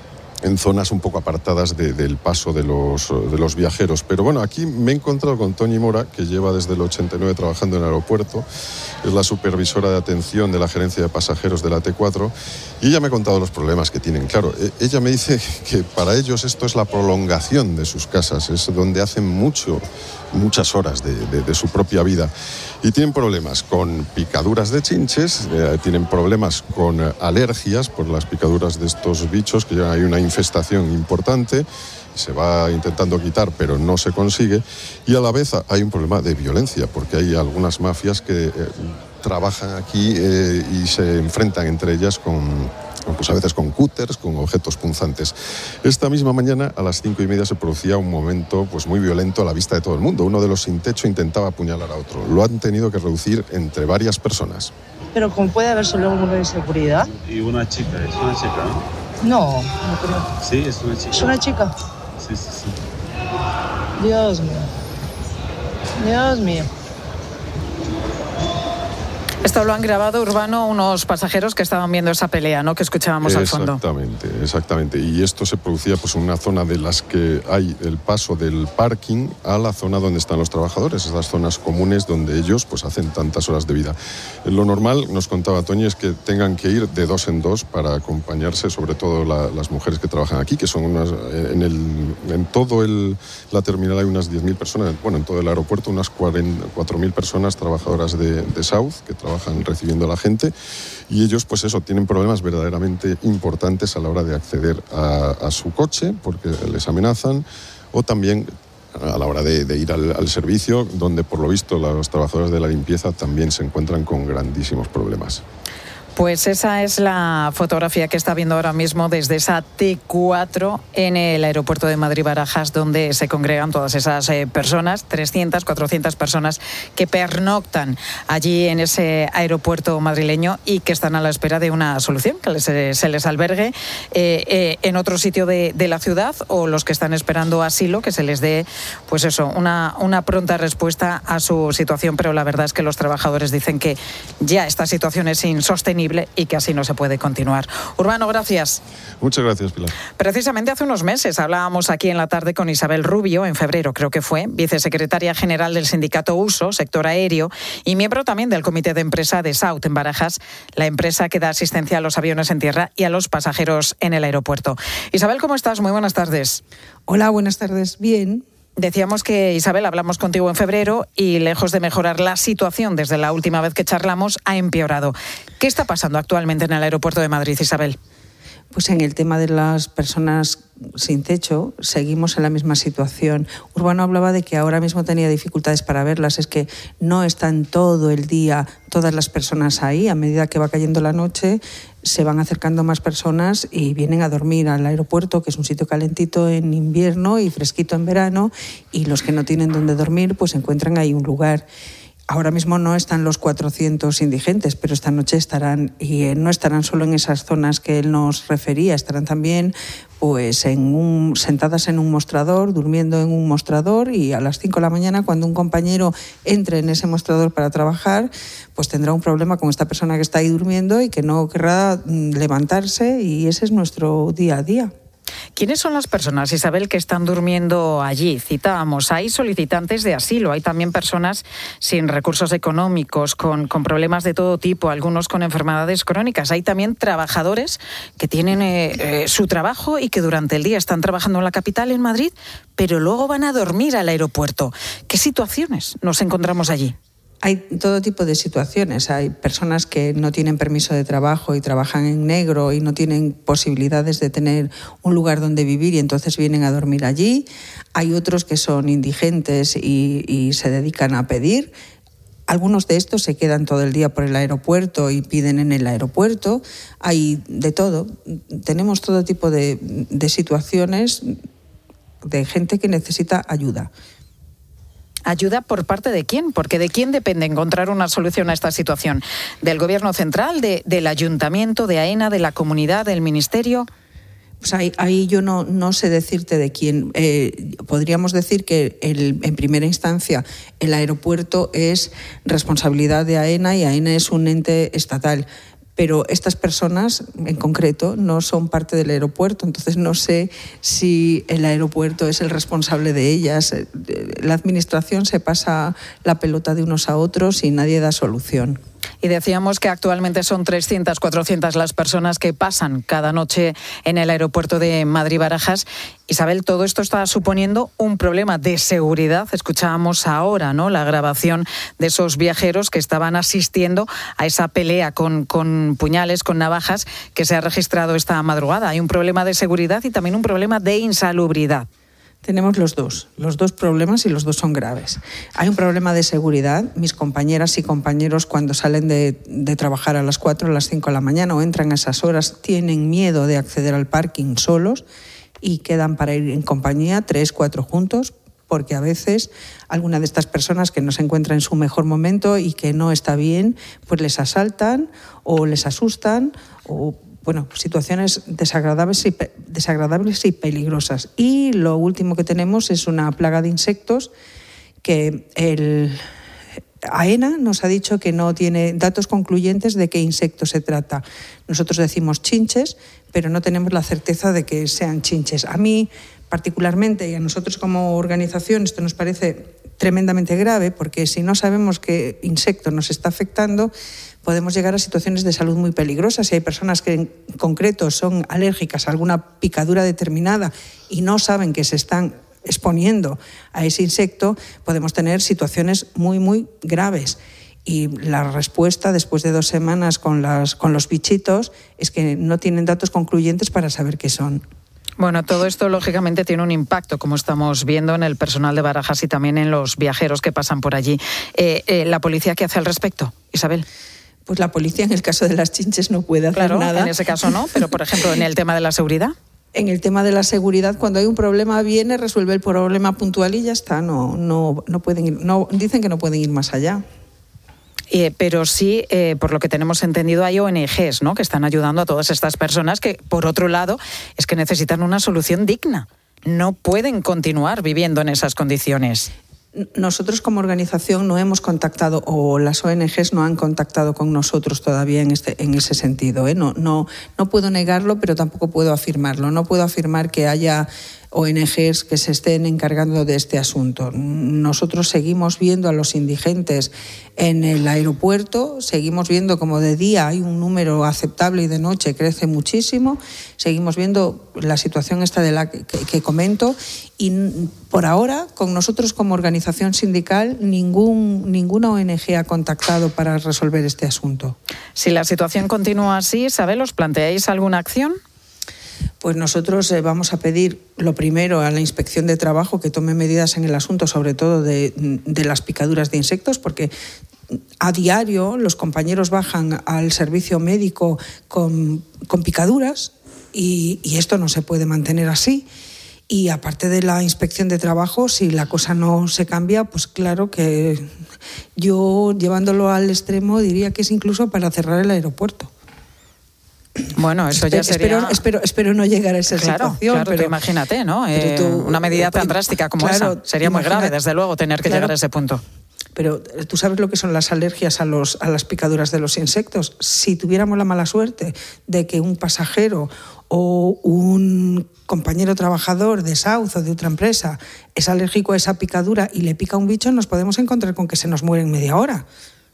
en zonas un poco apartadas del paso de los viajeros. Pero bueno, aquí me he encontrado con Toñi Mora, que lleva desde el 89 trabajando en el aeropuerto, es la supervisora de atención de la gerencia de pasajeros de la T4, y ella me ha contado los problemas que tienen. Claro, ella me dice que para ellos esto es la prolongación de sus casas, es donde hacen muchas horas de su propia vida. Y tienen problemas con picaduras de chinches, tienen problemas con alergias por las picaduras de estos bichos, que ya hay una infestación importante, se va intentando quitar pero no se consigue, y a la vez hay un problema de violencia, porque hay algunas mafias que trabajan aquí y se enfrentan entre ellas pues a veces con cúters, con objetos punzantes. Esta misma mañana, a las 5:30, se producía un momento pues muy violento a la vista de todo el mundo. Uno de los sin techo intentaba apuñalar a otro. Lo han tenido que reducir entre varias personas. Pero como puede haber solo uno de seguridad. Y una chica, es una chica, ¿no? No, no creo. Sí, es una chica. ¿Es una chica? Sí, sí, sí. Dios mío. Dios mío. Esto lo han grabado, Urbano, unos pasajeros que estaban viendo esa pelea, ¿no?, que escuchábamos al fondo. Exactamente. Y esto se producía pues en una zona de las que hay el paso del parking a la zona donde están los trabajadores, esas zonas comunes donde ellos pues hacen tantas horas de vida. Lo normal, nos contaba Toñi, es que tengan que ir de 2 en 2 para acompañarse, sobre todo las mujeres que trabajan aquí, que son unas... En todo la terminal hay unas 10.000 personas, bueno, en todo el aeropuerto unas 4.000 personas trabajadoras de South que trabajan recibiendo a la gente, y ellos pues eso, tienen problemas verdaderamente importantes a la hora de acceder a su coche, porque les amenazan, o también a la hora de ir al servicio, donde por lo visto los trabajadores de la limpieza también se encuentran con grandísimos problemas. Pues esa es la fotografía que está viendo ahora mismo desde esa T4 en el aeropuerto de Madrid-Barajas, donde se congregan todas esas personas, 300, 400 personas que pernoctan allí en ese aeropuerto madrileño y que están a la espera de una solución, que se les albergue en otro sitio de la ciudad, o los que están esperando asilo, que se les dé pues eso, una pronta respuesta a su situación. Pero la verdad es que los trabajadores dicen que ya esta situación es insostenible y que así no se puede continuar. Urbano, gracias. Muchas gracias, Pilar. Precisamente hace unos meses hablábamos aquí en la tarde con Isabel Rubio, en febrero creo que fue, vicesecretaria general del sindicato USO, sector aéreo, y miembro también del comité de empresa de South en Barajas, la empresa que da asistencia a los aviones en tierra y a los pasajeros en el aeropuerto. Isabel, ¿cómo estás? Muy buenas tardes. Hola, buenas tardes. Bien. Decíamos que, Isabel, hablamos contigo en febrero y lejos de mejorar la situación desde la última vez que charlamos, ha empeorado. ¿Qué está pasando actualmente en el aeropuerto de Madrid, Isabel? Pues en el tema de las personas sin techo seguimos en la misma situación. Urbano hablaba de que ahora mismo tenía dificultades para verlas. Es que no están todo el día todas las personas ahí. A medida que va cayendo la noche se van acercando más personas y vienen a dormir al aeropuerto, que es un sitio calentito en invierno y fresquito en verano, y los que no tienen dónde dormir pues encuentran ahí un lugar. Ahora mismo no están los 400 indigentes, pero esta noche estarán, y no estarán solo en esas zonas que él nos refería, estarán también pues sentadas en un mostrador, durmiendo en un mostrador, y a las 5 de la mañana, cuando un compañero entre en ese mostrador para trabajar, pues tendrá un problema con esta persona que está ahí durmiendo y que no querrá levantarse, y ese es nuestro día a día. ¿Quiénes son las personas, Isabel, que están durmiendo allí? Citábamos, hay solicitantes de asilo, hay también personas sin recursos económicos, con problemas de todo tipo, algunos con enfermedades crónicas. Hay también trabajadores que tienen su trabajo y que durante el día están trabajando en la capital, en Madrid, pero luego van a dormir al aeropuerto. ¿Qué situaciones nos encontramos allí? Hay todo tipo de situaciones. Hay personas que no tienen permiso de trabajo y trabajan en negro y no tienen posibilidades de tener un lugar donde vivir y entonces vienen a dormir allí. Hay otros que son indigentes y se dedican a pedir. Algunos de estos se quedan todo el día por el aeropuerto y piden en el aeropuerto. Hay de todo. Tenemos todo tipo de situaciones de gente que necesita ayuda. ¿Ayuda por parte de quién? Porque ¿de quién depende encontrar una solución a esta situación? ¿Del Gobierno central, del Ayuntamiento, de AENA, de la comunidad, del Ministerio? Pues ahí yo no sé decirte de quién. Podríamos decir que en primera instancia el aeropuerto es responsabilidad de AENA y AENA es un ente estatal. pero estas personas en concreto no son parte del aeropuerto, entonces no sé si el aeropuerto es el responsable de ellas. La administración se pasa la pelota de unos a otros y nadie da solución. Y decíamos que actualmente son 300, 400 las personas que pasan cada noche en el aeropuerto de Madrid-Barajas. Isabel, todo esto está suponiendo un problema de seguridad. Escuchábamos ahora, ¿no?, la grabación de esos viajeros que estaban asistiendo a esa pelea con puñales, con navajas, que se ha registrado esta madrugada. Hay un problema de seguridad y también un problema de insalubridad. Tenemos los dos problemas y los dos son graves. Hay un problema de seguridad. Mis compañeras y compañeros cuando salen de trabajar a las 4 o las 5 de la mañana o entran a esas horas tienen miedo de acceder al parking solos y quedan para ir en compañía 3, 4 juntos, porque a veces alguna de estas personas que no se encuentra en su mejor momento y que no está bien, pues les asaltan o les asustan o situaciones desagradables y peligrosas. Y lo último que tenemos es una plaga de insectos que AENA nos ha dicho que no tiene datos concluyentes de qué insecto se trata. Nosotros decimos chinches, pero no tenemos la certeza de que sean chinches. A mí, particularmente, y a nosotros como organización, esto nos parece tremendamente grave, porque si no sabemos qué insecto nos está afectando, podemos llegar a situaciones de salud muy peligrosas. Si hay personas que en concreto son alérgicas a alguna picadura determinada y no saben que se están exponiendo a ese insecto, podemos tener situaciones muy, muy graves. Y la respuesta, después de 2 semanas con los bichitos, es que no tienen datos concluyentes para saber qué son. Bueno, todo esto lógicamente tiene un impacto, como estamos viendo, en el personal de Barajas y también en los viajeros que pasan por allí. ¿La policía qué hace al respecto, Isabel? Pues la policía en el caso de las chinches no puede hacer nada. Claro, en ese caso no, pero por ejemplo en el tema de la seguridad. En el tema de la seguridad, cuando hay un problema, viene, resuelve el problema puntual y ya está. No pueden ir, dicen que no pueden ir más allá. Pero sí, por lo que tenemos entendido, hay ONGs, ¿no?, que están ayudando a todas estas personas que, por otro lado, es que necesitan una solución digna. No pueden continuar viviendo en esas condiciones. Nosotros como organización no hemos contactado, o las ONGs no han contactado con nosotros todavía en ese sentido. No puedo negarlo, pero tampoco puedo afirmarlo. No puedo afirmar que haya ONGs que se estén encargando de este asunto. Nosotros seguimos viendo a los indigentes en el aeropuerto, seguimos viendo como de día hay un número aceptable y de noche crece muchísimo, seguimos viendo la situación esta de la que comento y por ahora con nosotros como organización sindical ninguna ONG ha contactado para resolver este asunto. Si la situación continúa así, Isabel, ¿os planteáis alguna acción? Pues nosotros vamos a pedir, lo primero, a la Inspección de Trabajo que tome medidas en el asunto, sobre todo de las picaduras de insectos, porque a diario los compañeros bajan al servicio médico con picaduras y esto no se puede mantener así. Y aparte de la Inspección de Trabajo, si la cosa no se cambia, pues claro que yo, llevándolo al extremo, diría que es incluso para cerrar el aeropuerto. Bueno, eso ya sería... Espero no llegar a esa situación. Claro, pero imagínate, ¿no? Una medida tan drástica como esa. Sería muy grave, desde luego, tener que llegar a ese punto. Pero tú sabes lo que son las alergias a las picaduras de los insectos. Si tuviéramos la mala suerte de que un pasajero o un compañero trabajador de South o de otra empresa es alérgico a esa picadura y le pica un bicho, nos podemos encontrar con que se nos muere en media hora.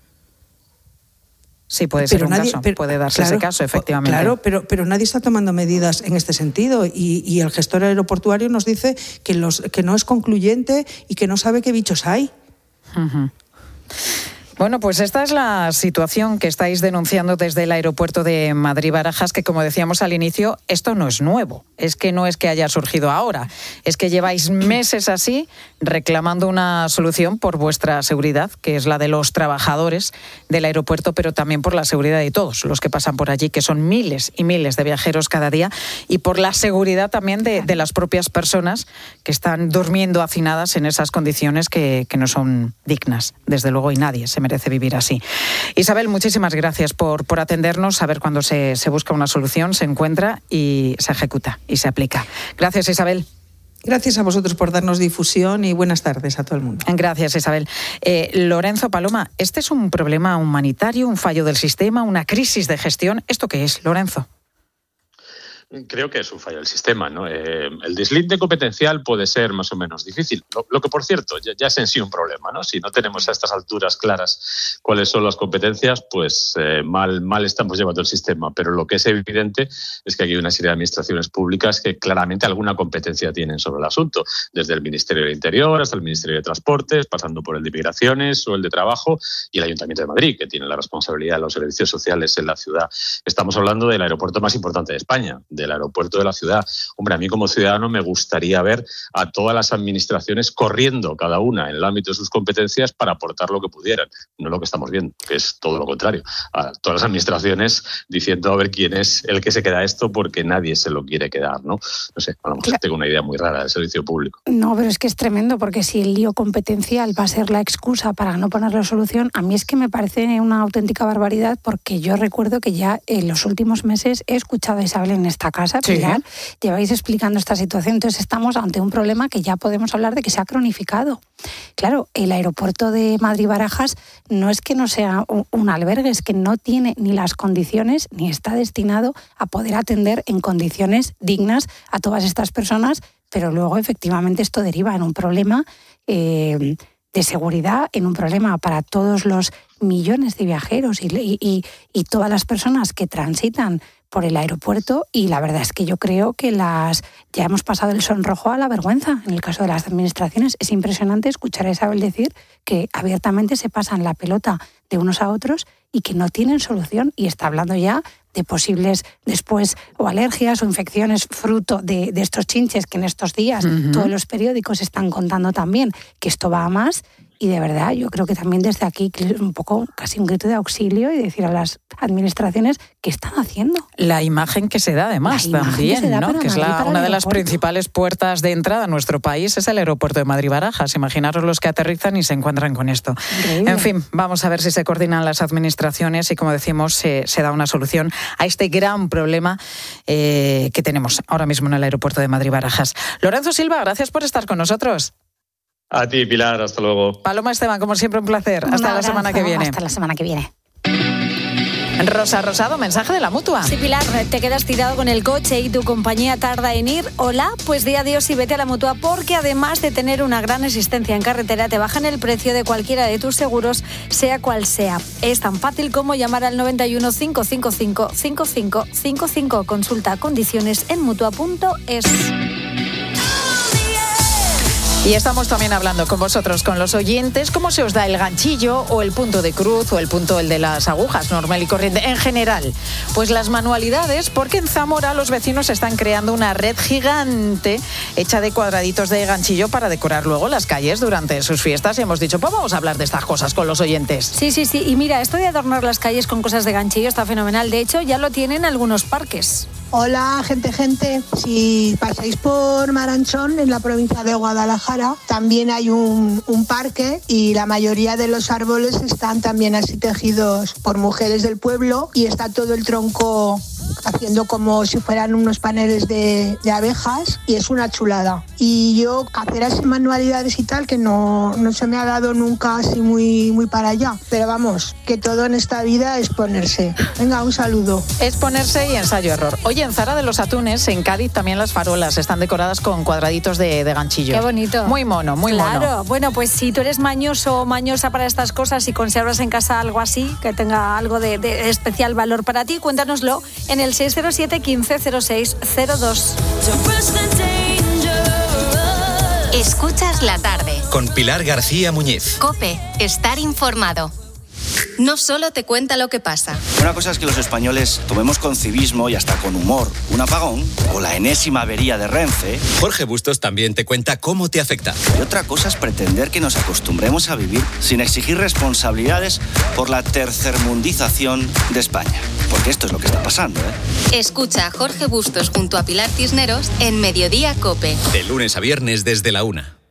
Sí, puede ser caso, puede darse ese caso, efectivamente. Claro, pero nadie está tomando medidas en este sentido y el gestor aeroportuario nos dice que no es concluyente y que no sabe qué bichos hay. Uh-huh. Bueno, pues esta es la situación que estáis denunciando desde el aeropuerto de Madrid-Barajas, que como decíamos al inicio, esto no es nuevo. Es que no es que haya surgido ahora, es que lleváis meses así reclamando una solución por vuestra seguridad, que es la de los trabajadores del aeropuerto, pero también por la seguridad de todos los que pasan por allí, que son miles y miles de viajeros cada día, y por la seguridad también de las propias personas que están durmiendo hacinadas en esas condiciones que no son dignas, desde luego, y nadie se merece vivir así. Isabel, muchísimas gracias por atendernos, a ver cuando se busca una solución, se encuentra y se ejecuta y se aplica. Gracias, Isabel. Gracias a vosotros por darnos difusión y buenas tardes a todo el mundo. Gracias, Isabel. Lorenzo Paloma, ¿este es un problema humanitario, un fallo del sistema, una crisis de gestión? ¿Esto qué es, Lorenzo? Creo que es un fallo del sistema, ¿no? El deslinde competencial puede ser más o menos difícil. Lo que, por cierto, ya es en sí un problema, ¿no? Si no tenemos a estas alturas claras cuáles son las competencias, pues mal estamos llevando el sistema. Pero lo que es evidente es que aquí hay una serie de administraciones públicas que claramente alguna competencia tienen sobre el asunto, desde el Ministerio del Interior hasta el Ministerio de Transportes, pasando por el de Migraciones o el de Trabajo y el Ayuntamiento de Madrid, que tiene la responsabilidad de los servicios sociales en la ciudad. Estamos hablando del aeropuerto más importante de España, del aeropuerto de la ciudad. Hombre, a mí como ciudadano me gustaría ver a todas las administraciones corriendo, cada una en el ámbito de sus competencias, para aportar lo que pudieran. No lo que estamos viendo, que es todo lo contrario. A todas las administraciones diciendo a ver quién es el que se queda esto, porque nadie se lo quiere quedar, ¿no? No sé, a lo mejor tengo una idea muy rara del servicio público. No, pero es que es tremendo, porque si el lío competencial va a ser la excusa para no ponerle solución, a mí es que me parece una auténtica barbaridad, porque yo recuerdo que ya en los últimos meses he escuchado a Isabel en esta casa, Pilar, lleváis explicando esta situación. Entonces estamos ante un problema que ya podemos hablar de que se ha cronificado. Claro, el aeropuerto de Madrid-Barajas no es que no sea un albergue, es que no tiene ni las condiciones ni está destinado a poder atender en condiciones dignas a todas estas personas, pero luego efectivamente esto deriva en un problema de seguridad, en un problema para todos los millones de viajeros y todas las personas que transitan por el aeropuerto, y la verdad es que yo creo que ya hemos pasado del sonrojo a la vergüenza en el caso de las administraciones. Es impresionante escuchar a Isabel decir que abiertamente se pasan la pelota de unos a otros y que no tienen solución, y está hablando ya de posibles después o alergias o infecciones fruto de estos chinches que en estos días todos los periódicos están contando también que esto va a más. Y de verdad, yo creo que también desde aquí un poco casi un grito de auxilio y decir a las administraciones qué están haciendo. La imagen que se da además también, ¿no? Que es una de las principales puertas de entrada a nuestro país, es el aeropuerto de Madrid-Barajas. Imaginaros los que aterrizan y se encuentran con esto. Increíble. En fin, vamos a ver si se coordinan las administraciones y, como decimos, se da una solución a este gran problema que tenemos ahora mismo en el aeropuerto de Madrid-Barajas. Lorenzo Silva, gracias por estar con nosotros. A ti, Pilar, hasta luego. Paloma Esteban, como siempre, un placer. Hasta la semana que viene. Hasta la semana que viene. Rosa Rosado, mensaje de la Mutua. Sí, Pilar, te quedas tirado con el coche y tu compañía tarda en ir. Hola, pues di adiós y vete a la Mutua, porque además de tener una gran existencia en carretera, te bajan el precio de cualquiera de tus seguros, sea cual sea. Es tan fácil como llamar al 91 555 5555. Consulta condiciones en mutua.es. Y estamos también hablando con vosotros, con los oyentes, cómo se os da el ganchillo o el punto de cruz o el punto de las agujas, normal y corriente, en general. Pues las manualidades, porque en Zamora los vecinos están creando una red gigante hecha de cuadraditos de ganchillo para decorar luego las calles durante sus fiestas. Y hemos dicho, pues vamos a hablar de estas cosas con los oyentes. Sí. Y mira, esto de adornar las calles con cosas de ganchillo está fenomenal. De hecho, ya lo tienen algunos parques. Hola, gente. Si pasáis por Maranchón, en la provincia de Guadalajara, también hay un parque y la mayoría de los árboles están también así tejidos por mujeres del pueblo y está todo el tronco haciendo como si fueran unos paneles de abejas y es una chulada. Y yo hacer así manualidades y tal, que no se me ha dado nunca así muy para allá. Pero vamos, que todo en esta vida es ponerse. Venga, un saludo. Es ponerse y ensayo-error. Oye, en Zara de los Atunes, en Cádiz, también las farolas están decoradas con cuadraditos de ganchillo. Qué bonito. Muy mono, muy mono. Claro, bueno, pues si tú eres mañoso o mañosa para estas cosas y conservas en casa algo así, que tenga algo de especial valor para ti, cuéntanoslo en el 607 15 06 02. Escuchas la tarde. Con Pilar García Muñiz. COPE, estar informado. No solo te cuenta lo que pasa. Una cosa es que los españoles tomemos con civismo y hasta con humor un apagón o la enésima avería de Renfe. Jorge Bustos también te cuenta cómo te afecta. Y otra cosa es pretender que nos acostumbremos a vivir sin exigir responsabilidades por la tercermundización de España. Porque esto es lo que está pasando, ¿eh? Escucha a Jorge Bustos junto a Pilar Cisneros en Mediodía COPE. De lunes a viernes desde la 1.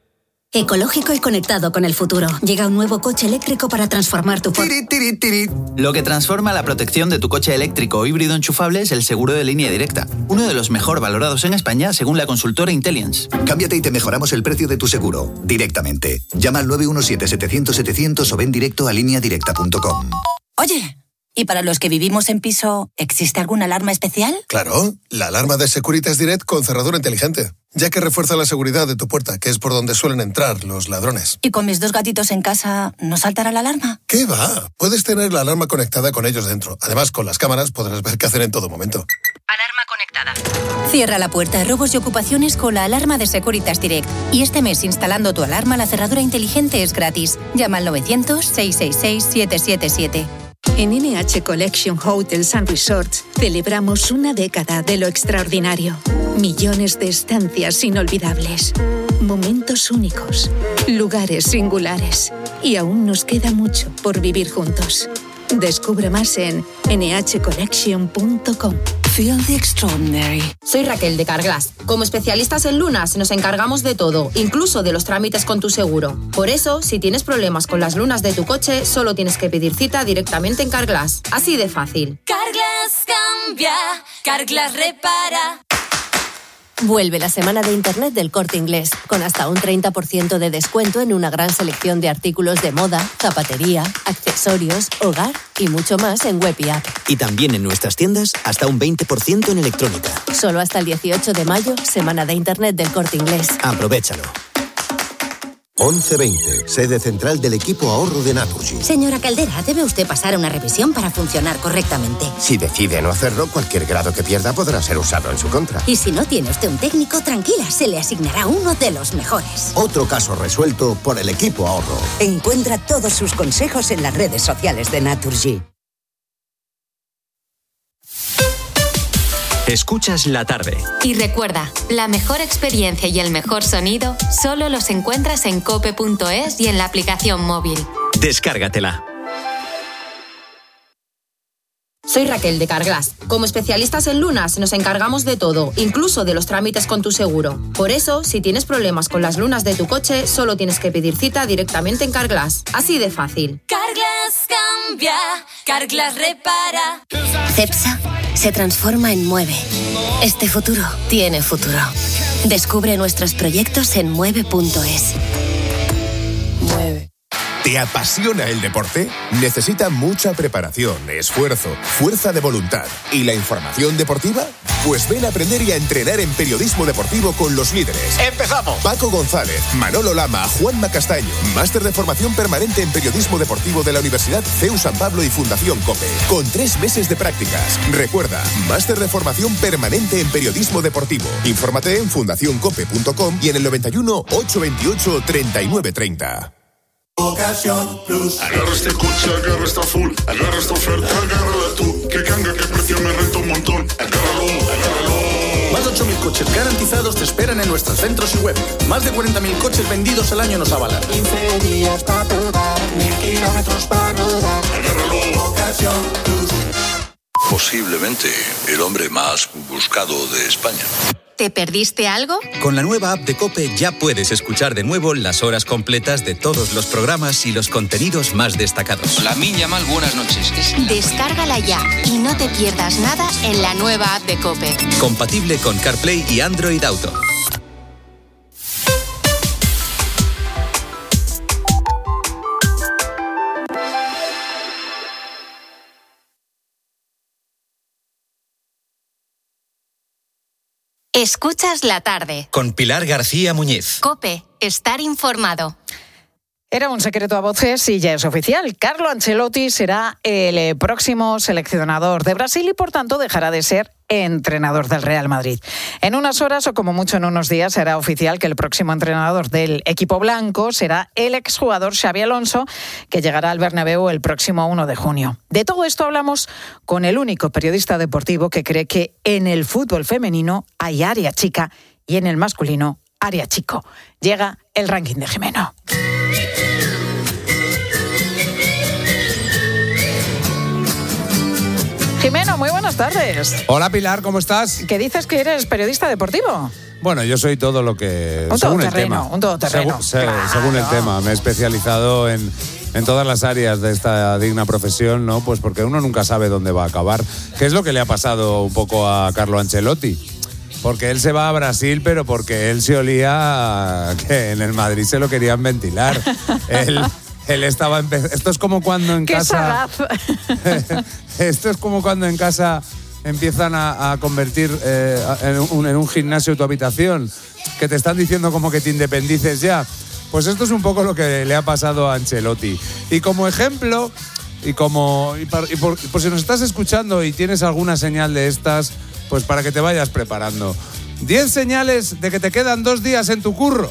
Ecológico y conectado con el futuro. Llega un nuevo coche eléctrico para transformar tu... Lo que transforma la protección de tu coche eléctrico o híbrido enchufable es el seguro de línea directa. Uno de los mejor valorados en España según la consultora Intelliance. Cámbiate y te mejoramos el precio de tu seguro. Directamente. Llama al 917-700-700 o ven directo a lineadirecta.com. Oye, ¿y para los que vivimos en piso, existe alguna alarma especial? Claro, la alarma de Securitas Direct con cerradura inteligente, ya que refuerza la seguridad de tu puerta, que es por donde suelen entrar los ladrones. ¿Y con mis 2 gatitos en casa, no saltará la alarma? ¿Qué va? Puedes tener la alarma conectada con ellos dentro. Además, con las cámaras podrás ver qué hacen en todo momento. Alarma conectada. Cierra la puerta de robos y ocupaciones con la alarma de Securitas Direct. Y este mes, instalando tu alarma, la cerradura inteligente es gratis. Llama al 900-666-777. En NH Collection Hotels and Resorts celebramos una década de lo extraordinario. Millones de estancias inolvidables, momentos únicos, lugares singulares. Y aún nos queda mucho por vivir juntos. Descubre más en nhcollection.com. Feel the extraordinary. Soy Raquel de Carglass. Como especialistas en lunas nos encargamos de todo, incluso de los trámites con tu seguro. Por eso, si tienes problemas con las lunas de tu coche, solo tienes que pedir cita directamente en Carglass. Así de fácil. Carglass cambia, Carglass repara. Vuelve la semana de Internet del Corte Inglés, con hasta un 30% de descuento en una gran selección de artículos de moda, zapatería, accesorios, hogar y mucho más en web y app. Y también en nuestras tiendas hasta un 20% en electrónica. Solo hasta el 18 de mayo, semana de Internet del Corte Inglés. Aprovéchalo. 1120, sede central del equipo ahorro de Naturgy. Señora Caldera, debe usted pasar una revisión para funcionar correctamente. Si decide no hacerlo, cualquier grado que pierda podrá ser usado en su contra. Y si no tiene usted un técnico, tranquila, se le asignará uno de los mejores. Otro caso resuelto por el equipo ahorro. Encuentra todos sus consejos en las redes sociales de Naturgy. Escuchas la tarde. Y recuerda, la mejor experiencia y el mejor sonido solo los encuentras en cope.es y en la aplicación móvil. Descárgatela. Soy Raquel de Carglass. Como especialistas en lunas nos encargamos de todo, incluso de los trámites con tu seguro. Por eso, si tienes problemas con las lunas de tu coche, solo tienes que pedir cita directamente en Carglass. Así de fácil. Carglass cambia, Carglass repara. Cepsa se transforma en Mueve. Este futuro tiene futuro. Descubre nuestros proyectos en mueve.es. Mueve. ¿Te apasiona el deporte? Necesita mucha preparación, esfuerzo, fuerza de voluntad. ¿Y la información deportiva? Pues ven a aprender y a entrenar en periodismo deportivo con los líderes. ¡Empezamos! Paco González, Manolo Lama, Juanma Castaño. Máster de formación permanente en periodismo deportivo de la Universidad CEU San Pablo y Fundación COPE. Con 3 meses de prácticas. Recuerda, máster de formación permanente en periodismo deportivo. Infórmate en fundacioncope.com y en el 91 828 3930. Ocasión Plus. Agarra este coche, agarra esta full, agarra esta oferta, agárrala tú. Que canga, que precio me renta un montón. Agárralo. Más de 8.000 coches garantizados te esperan en nuestros centros y web. Más de 40.000 coches vendidos al año nos avalan. 15 días para probar, 1.000 kilómetros para rodar. Agárralo. Ocasión Plus. Posiblemente el hombre más buscado de España. ¿Te perdiste algo? Con la nueva app de COPE ya puedes escuchar de nuevo las horas completas de todos los programas y los contenidos más destacados. Lamin Yamal, buenas noches. Descárgala ya y no te pierdas nada en la nueva app de COPE. Compatible con CarPlay y Android Auto. Escuchas la tarde. Con Pilar García Muñiz. COPE, estar informado. Era un secreto a voces y ya es oficial. Carlo Ancelotti será el próximo seleccionador de Brasil y, por tanto, dejará de ser entrenador del Real Madrid. En unas horas o como mucho en unos días será oficial que el próximo entrenador del equipo blanco será el exjugador Xabi Alonso, que llegará al Bernabéu el próximo 1 de junio. De todo esto hablamos con el único periodista deportivo que cree que en el fútbol femenino hay área chica y en el masculino área chico. Llega el ranking de Jimeno. Jimeno, muy buenas tardes. Hola Pilar, ¿cómo estás? ¿Qué dices que eres periodista deportivo? Bueno, yo soy todo lo que... Un según todoterreno, el tema. un todoterreno. Según el tema. Me he especializado en todas las áreas de esta digna profesión, ¿no? Pues porque uno nunca sabe dónde va a acabar. ¿Qué es lo que le ha pasado un poco a Carlo Ancelotti? Porque él se va a Brasil, pero porque él se olía que en el Madrid se lo querían ventilar. Él estaba... Esto es como cuando en casa... Esto es como cuando en casa empiezan a convertir en un gimnasio tu habitación, que te están diciendo como que te independices ya. Pues esto es un poco lo que le ha pasado a Ancelotti. Y como ejemplo, por si nos estás escuchando y tienes alguna señal de estas, pues para que te vayas preparando. 10 señales de que te quedan 2 días en tu curro.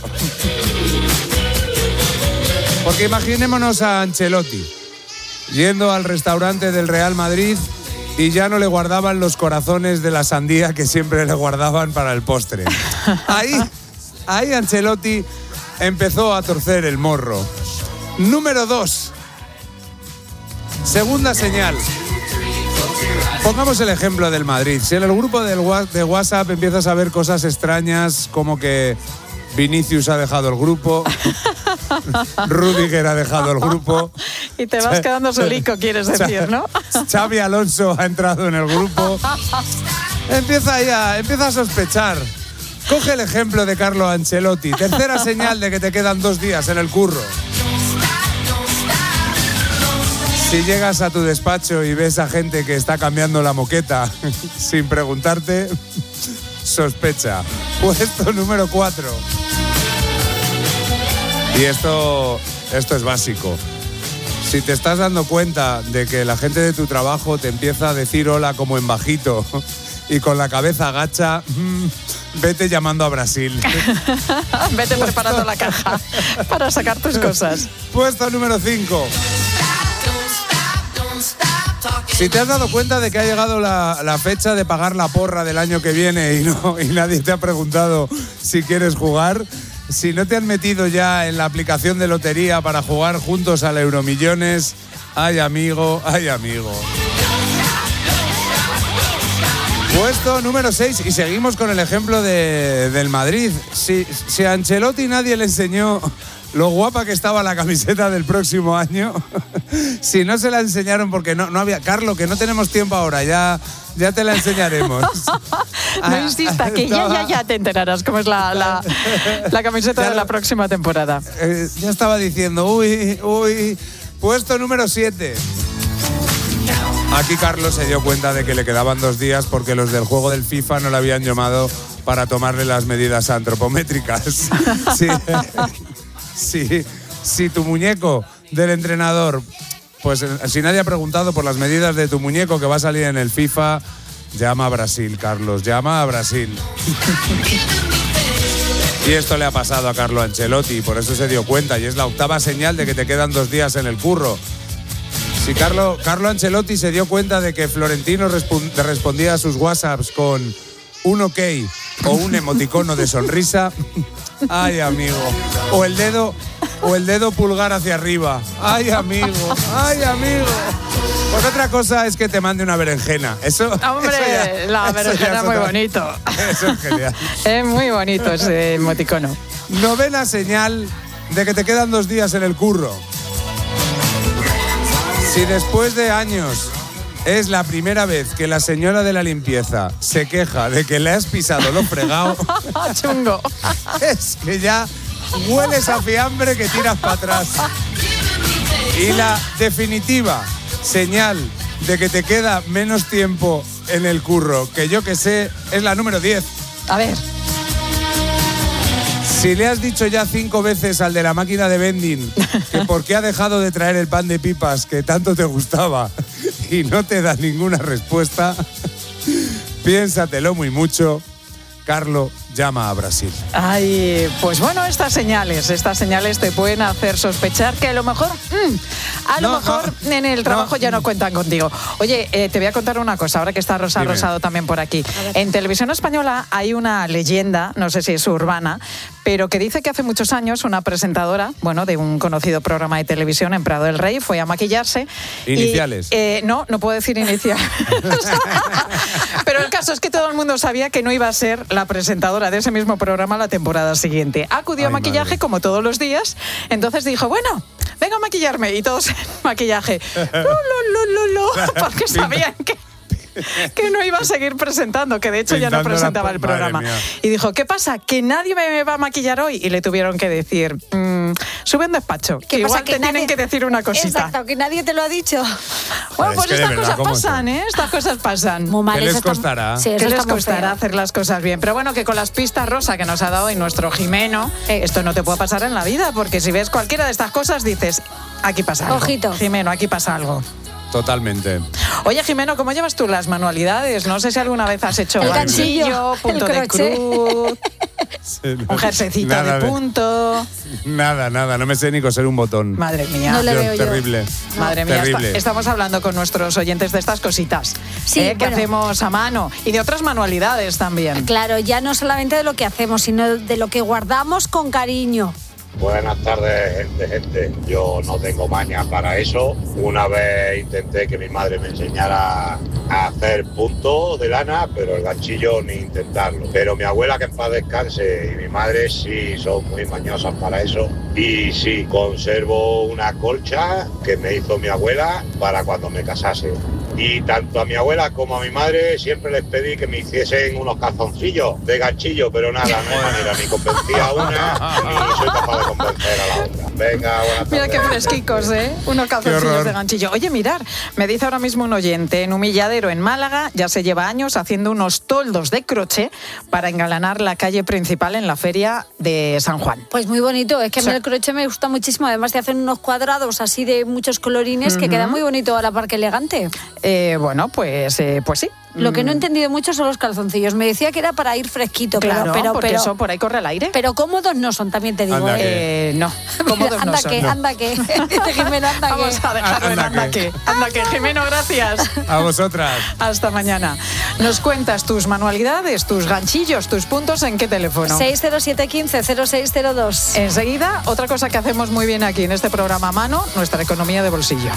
Porque imaginémonos a Ancelotti yendo al restaurante del Real Madrid y ya no le guardaban los corazones de la sandía que siempre le guardaban para el postre. Ahí Ancelotti empezó a torcer el morro. Número 2. Segunda señal. Pongamos el ejemplo del Madrid. Si en el grupo de WhatsApp empiezas a ver cosas extrañas como que Vinicius ha dejado el grupo, Rüdiger ha dejado el grupo. Y te vas quedando solico, quieres decir, ¿no? Xavi Alonso ha entrado en el grupo. Empieza a sospechar. Coge el ejemplo de Carlo Ancelotti. Tercera señal de que te quedan 2 días en el curro. Si llegas a tu despacho y ves a gente que está cambiando la moqueta sin preguntarte, sospecha. Puesto número 4. Y esto es básico. Si te estás dando cuenta de que la gente de tu trabajo te empieza a decir hola como en bajito y con la cabeza agacha, vete llamando a Brasil. Vete preparando la caja para sacar tus cosas. Puesto número 5. Si te has dado cuenta de que ha llegado la fecha de pagar la porra del año que viene y nadie te ha preguntado si quieres jugar, si no te han metido ya en la aplicación de lotería para jugar juntos al Euromillones, ay amigo, ay amigo. Puesto número 6 y seguimos con el ejemplo del Madrid. Si a Ancelotti nadie le enseñó lo guapa que estaba la camiseta del próximo año, si no se la enseñaron porque no había... Carlo, que no tenemos tiempo ahora, ya te la enseñaremos. No insista, que ya te enterarás cómo es la camiseta de la próxima temporada. Ya estaba diciendo, uy, puesto número 7. Aquí Carlos se dio cuenta de que le quedaban 2 días porque los del juego del FIFA no le habían llamado para tomarle las medidas antropométricas. Si tu muñeco del entrenador, pues si nadie ha preguntado por las medidas de tu muñeco que va a salir en el FIFA, llama a Brasil, Carlos, llama a Brasil. Y esto le ha pasado a Carlo Ancelotti, por eso se dio cuenta, y es la 8ª señal de que te quedan 2 días en el curro. Si Carlo Ancelotti se dio cuenta de que Florentino respondía a sus WhatsApps con un ok o un emoticono de sonrisa, ay amigo, o el dedo pulgar hacia arriba, ay amigo. Pues otra cosa es que te mande una berenjena. Hombre, la berenjena es muy bonito. Eso es genial. Es muy bonito ese emoticono. 9ª señal de que te quedan 2 días en el curro. Si después de años es la primera vez que la señora de la limpieza se queja de que le has pisado lo fregado, chungo, es que ya hueles a fiambre que tiras para atrás. Y la definitiva señal de que te queda menos tiempo en el curro, que yo que sé, es la número 10. A ver. Si le has dicho ya 5 veces al de la máquina de vending que por qué ha dejado de traer el pan de pipas que tanto te gustaba y no te da ninguna respuesta, piénsatelo muy mucho. Carlo llama a Brasil. Ay, pues bueno, estas señales te pueden hacer sospechar que a lo mejor en el trabajo ya no cuentan contigo. Oye, te voy a contar una cosa, ahora que está Rosa Rosado también por aquí. En Televisión Española hay una leyenda, no sé si es urbana, pero que dice que hace muchos años una presentadora, de un conocido programa de televisión en Prado del Rey, fue a maquillarse. ¿Iniciales? No puedo decir iniciales. Pero el caso es que todo el mundo sabía que no iba a ser la presentadora de ese mismo programa la temporada siguiente. Acudió a maquillaje, madre, como todos los días. Entonces dijo, bueno, venga a maquillarme. Y todos en maquillaje. Porque sabían que no iba a seguir presentando, que de hecho ya no presentaba el programa. Y dijo, ¿qué pasa? ¿Que nadie me va a maquillar hoy? Y le tuvieron que decir, sube un despacho, que igual te tienen que decir una cosita. Exacto, que nadie te lo ha dicho. Bueno, pues estas cosas pasan, ¿eh? Estas cosas pasan. Muy mal. ¿Qué les costará? Sí, ¿qué les costará hacer las cosas bien? Pero bueno, que con las pistas rosa que nos ha dado hoy nuestro Jimeno, esto no te puede pasar en la vida, porque si ves cualquiera de estas cosas dices, aquí pasa algo. Ojito. Jimeno, aquí pasa algo. Totalmente. Oye, Jimeno, ¿cómo llevas tú las manualidades? No sé si alguna vez has hecho el ganchillo, punto de cruz, un jerseycito de punto. Nada, no me sé ni coser un botón. Madre mía. No le veo yo. Terrible. Madre mía, terrible. Estamos hablando con nuestros oyentes de estas cositas, sí, que hacemos a mano y de otras manualidades también. Claro, ya no solamente de lo que hacemos, sino de lo que guardamos con cariño. Buenas tardes, gente. Yo no tengo maña para eso. Una vez intenté que mi madre me enseñara a hacer punto de lana, pero el ganchillo ni intentarlo. Pero mi abuela, que en paz descanse, y mi madre sí son muy mañosas para eso. Y sí, conservo una colcha que me hizo mi abuela para cuando me casase. Y tanto a mi abuela como a mi madre siempre les pedí que me hiciesen unos calzoncillos de ganchillo, pero nada, no hay manera, ni convencía a una, ni soy capaz de convencer a la otra. Venga, buenas tardes. Mira qué fresquicos, ¿eh? Unos calzoncillos de ganchillo. Oye, mirar, me dice ahora mismo un oyente, en Humilladero, en Málaga, ya se lleva años haciendo unos toldos de crochet para engalanar la calle principal en la feria de San Juan. Pues muy bonito, es que a mí el crochet me gusta muchísimo, además te hacen unos cuadrados así de muchos colorines que queda muy bonito a la par que elegante. Bueno, pues sí. Lo que no he entendido mucho son los calzoncillos. Me decía que era para ir fresquito, claro, porque eso por ahí corre el aire. Pero cómodos no son, también te digo. No, cómodos no son. Anda que. Dice Jimeno, anda que. Vamos a dejarlo en anda que. Anda que, Jimeno, gracias. A vosotras. Hasta mañana. Nos cuentas tus manualidades, tus ganchillos, tus puntos, ¿en qué teléfono? 607150602. Enseguida, otra cosa que hacemos muy bien aquí en este programa a mano, nuestra economía de bolsillo.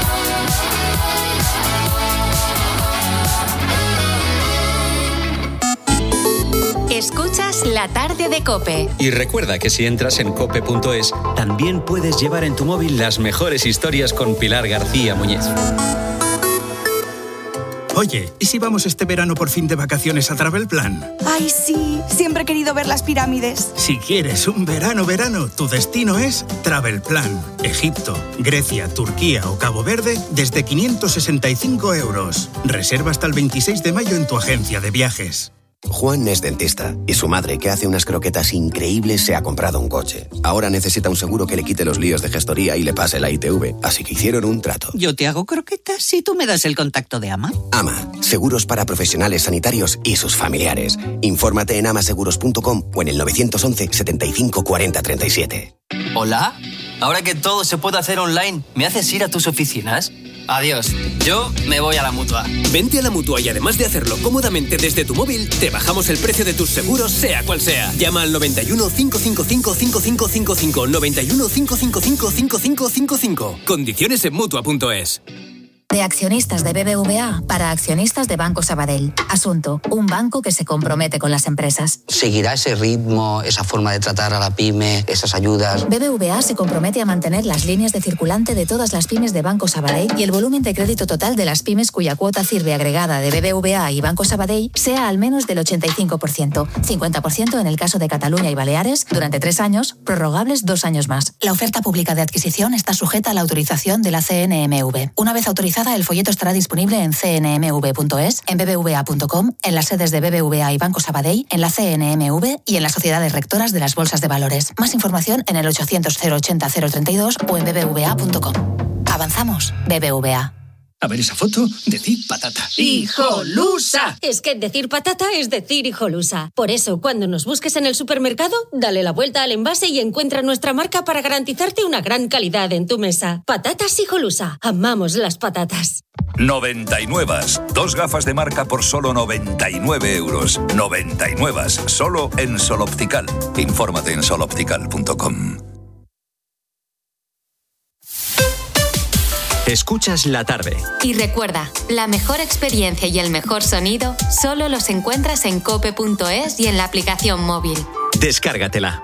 Escuchas La Tarde de COPE. Y recuerda que si entras en cope.es, también puedes llevar en tu móvil las mejores historias con Pilar García Muñiz. Oye, ¿y si vamos este verano por fin de vacaciones a Travel Plan? ¡Ay, sí! Siempre he querido ver las pirámides. Si quieres un verano, tu destino es Travel Plan. Egipto, Grecia, Turquía o Cabo Verde desde 565 €. Reserva hasta el 26 de mayo en tu agencia de viajes. Juan es dentista y su madre, que hace unas croquetas increíbles, se ha comprado un coche. Ahora necesita un seguro que le quite los líos de gestoría y le pase la ITV, así que hicieron un trato. Yo te hago croquetas si tú me das el contacto de AMA. AMA, seguros para profesionales sanitarios y sus familiares. Infórmate en amaseguros.com o en el 911 75 40 37. ¿Hola? Ahora que todo se puede hacer online, ¿me haces ir a tus oficinas? Adiós, yo me voy a la Mutua. Vente a la Mutua y además de hacerlo cómodamente desde tu móvil, te bajamos el precio de tus seguros, sea cual sea. Llama al 91 555 5555, 91 555 5555. Condiciones en Mutua.es. De accionistas de BBVA para accionistas de Banco Sabadell. Asunto: un banco que se compromete con las empresas. ¿Seguirá ese ritmo, esa forma de tratar a la pyme, esas ayudas? BBVA se compromete a mantener las líneas de circulante de todas las pymes de Banco Sabadell y el volumen de crédito total de las pymes cuya cuota CIRBE agregada de BBVA y Banco Sabadell sea al menos del 85%, 50% en el caso de Cataluña y Baleares, durante 3 años, prorrogables 2 años más. La oferta pública de adquisición está sujeta a la autorización de la CNMV. Una vez autorizada, el folleto estará disponible en cnmv.es, en bbva.com, en las sedes de BBVA y Banco Sabadell, en la CNMV y en las sociedades rectoras de las bolsas de valores. Más información en el 800 080 032 o en bbva.com. Avanzamos, BBVA. A ver esa foto, decir patata. ¡Hijolusa! Es que decir patata es decir hijolusa. Por eso, cuando nos busques en el supermercado, dale la vuelta al envase y encuentra nuestra marca para garantizarte una gran calidad en tu mesa. Patatas Hijolusa. Amamos las patatas. 99. 2 gafas de marca por solo 99 €. 99. Solo en Sol Optical. Infórmate en soloptical.com. Escuchas la tarde. Y recuerda, la mejor experiencia y el mejor sonido solo los encuentras en cope.es y en la aplicación móvil. Descárgatela.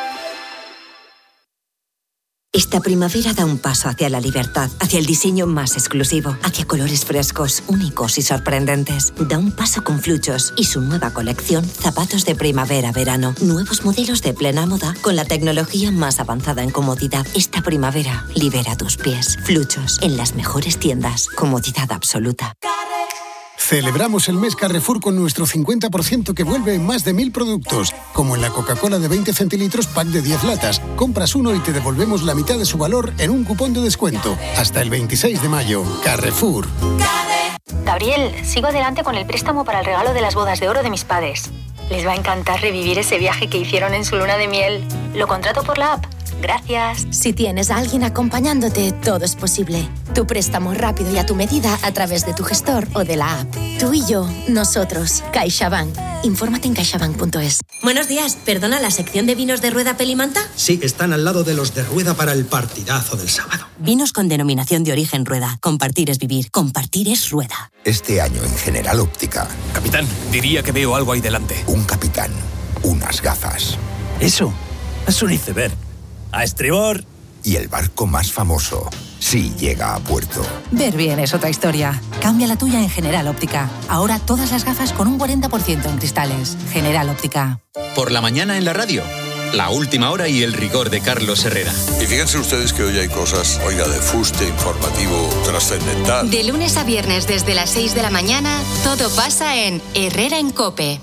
Esta primavera da un paso hacia la libertad, hacia el diseño más exclusivo, hacia colores frescos, únicos y sorprendentes. Da un paso con Fluchos y su nueva colección Zapatos de Primavera-Verano. Nuevos modelos de plena moda con la tecnología más avanzada en comodidad. Esta primavera libera tus pies. Fluchos, en las mejores tiendas. Comodidad absoluta. Celebramos el mes Carrefour con nuestro 50% que vuelve en más de 1.000 productos, como en la Coca-Cola de 20 centilitros pack de 10 latas. Compras uno y te devolvemos la mitad de su valor en un cupón de descuento. Hasta el 26 de mayo. Carrefour. Gabriel, sigo adelante con el préstamo para el regalo de las bodas de oro de mis padres. Les va a encantar revivir ese viaje que hicieron en su luna de miel. Lo contrato por la app. Gracias. Si tienes a alguien acompañándote, todo es posible. Tu préstamo rápido y a tu medida a través de tu gestor o de la app. Tú y yo, nosotros. CaixaBank. Infórmate en caixabank.es. Buenos días. ¿Perdona, la sección de vinos de Rueda Pelimanta? Sí, están al lado de los de Rueda para el partidazo del sábado. Vinos con denominación de origen Rueda. Compartir es vivir. Compartir es Rueda. Este año en General Óptica. Capitán, diría que veo algo ahí delante. Un capitán. Unas gafas. Eso es un iceberg. A estribor. Y el barco más famoso, sí llega a puerto. Ver bien es otra historia. Cambia la tuya en General Óptica. Ahora todas las gafas con un 40% en cristales. General Óptica. Por la mañana en la radio. La última hora y el rigor de Carlos Herrera. Y fíjense ustedes que hoy hay cosas, de fuste informativo trascendental. De lunes a viernes desde las 6 de la mañana, todo pasa en Herrera en COPE.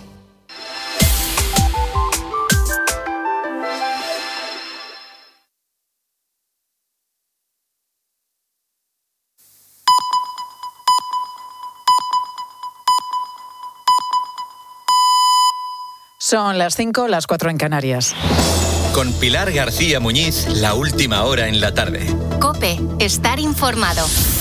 Son las 5, las 4 en Canarias. Con Pilar García Muñiz, la última hora en la tarde. COPE, estar informado.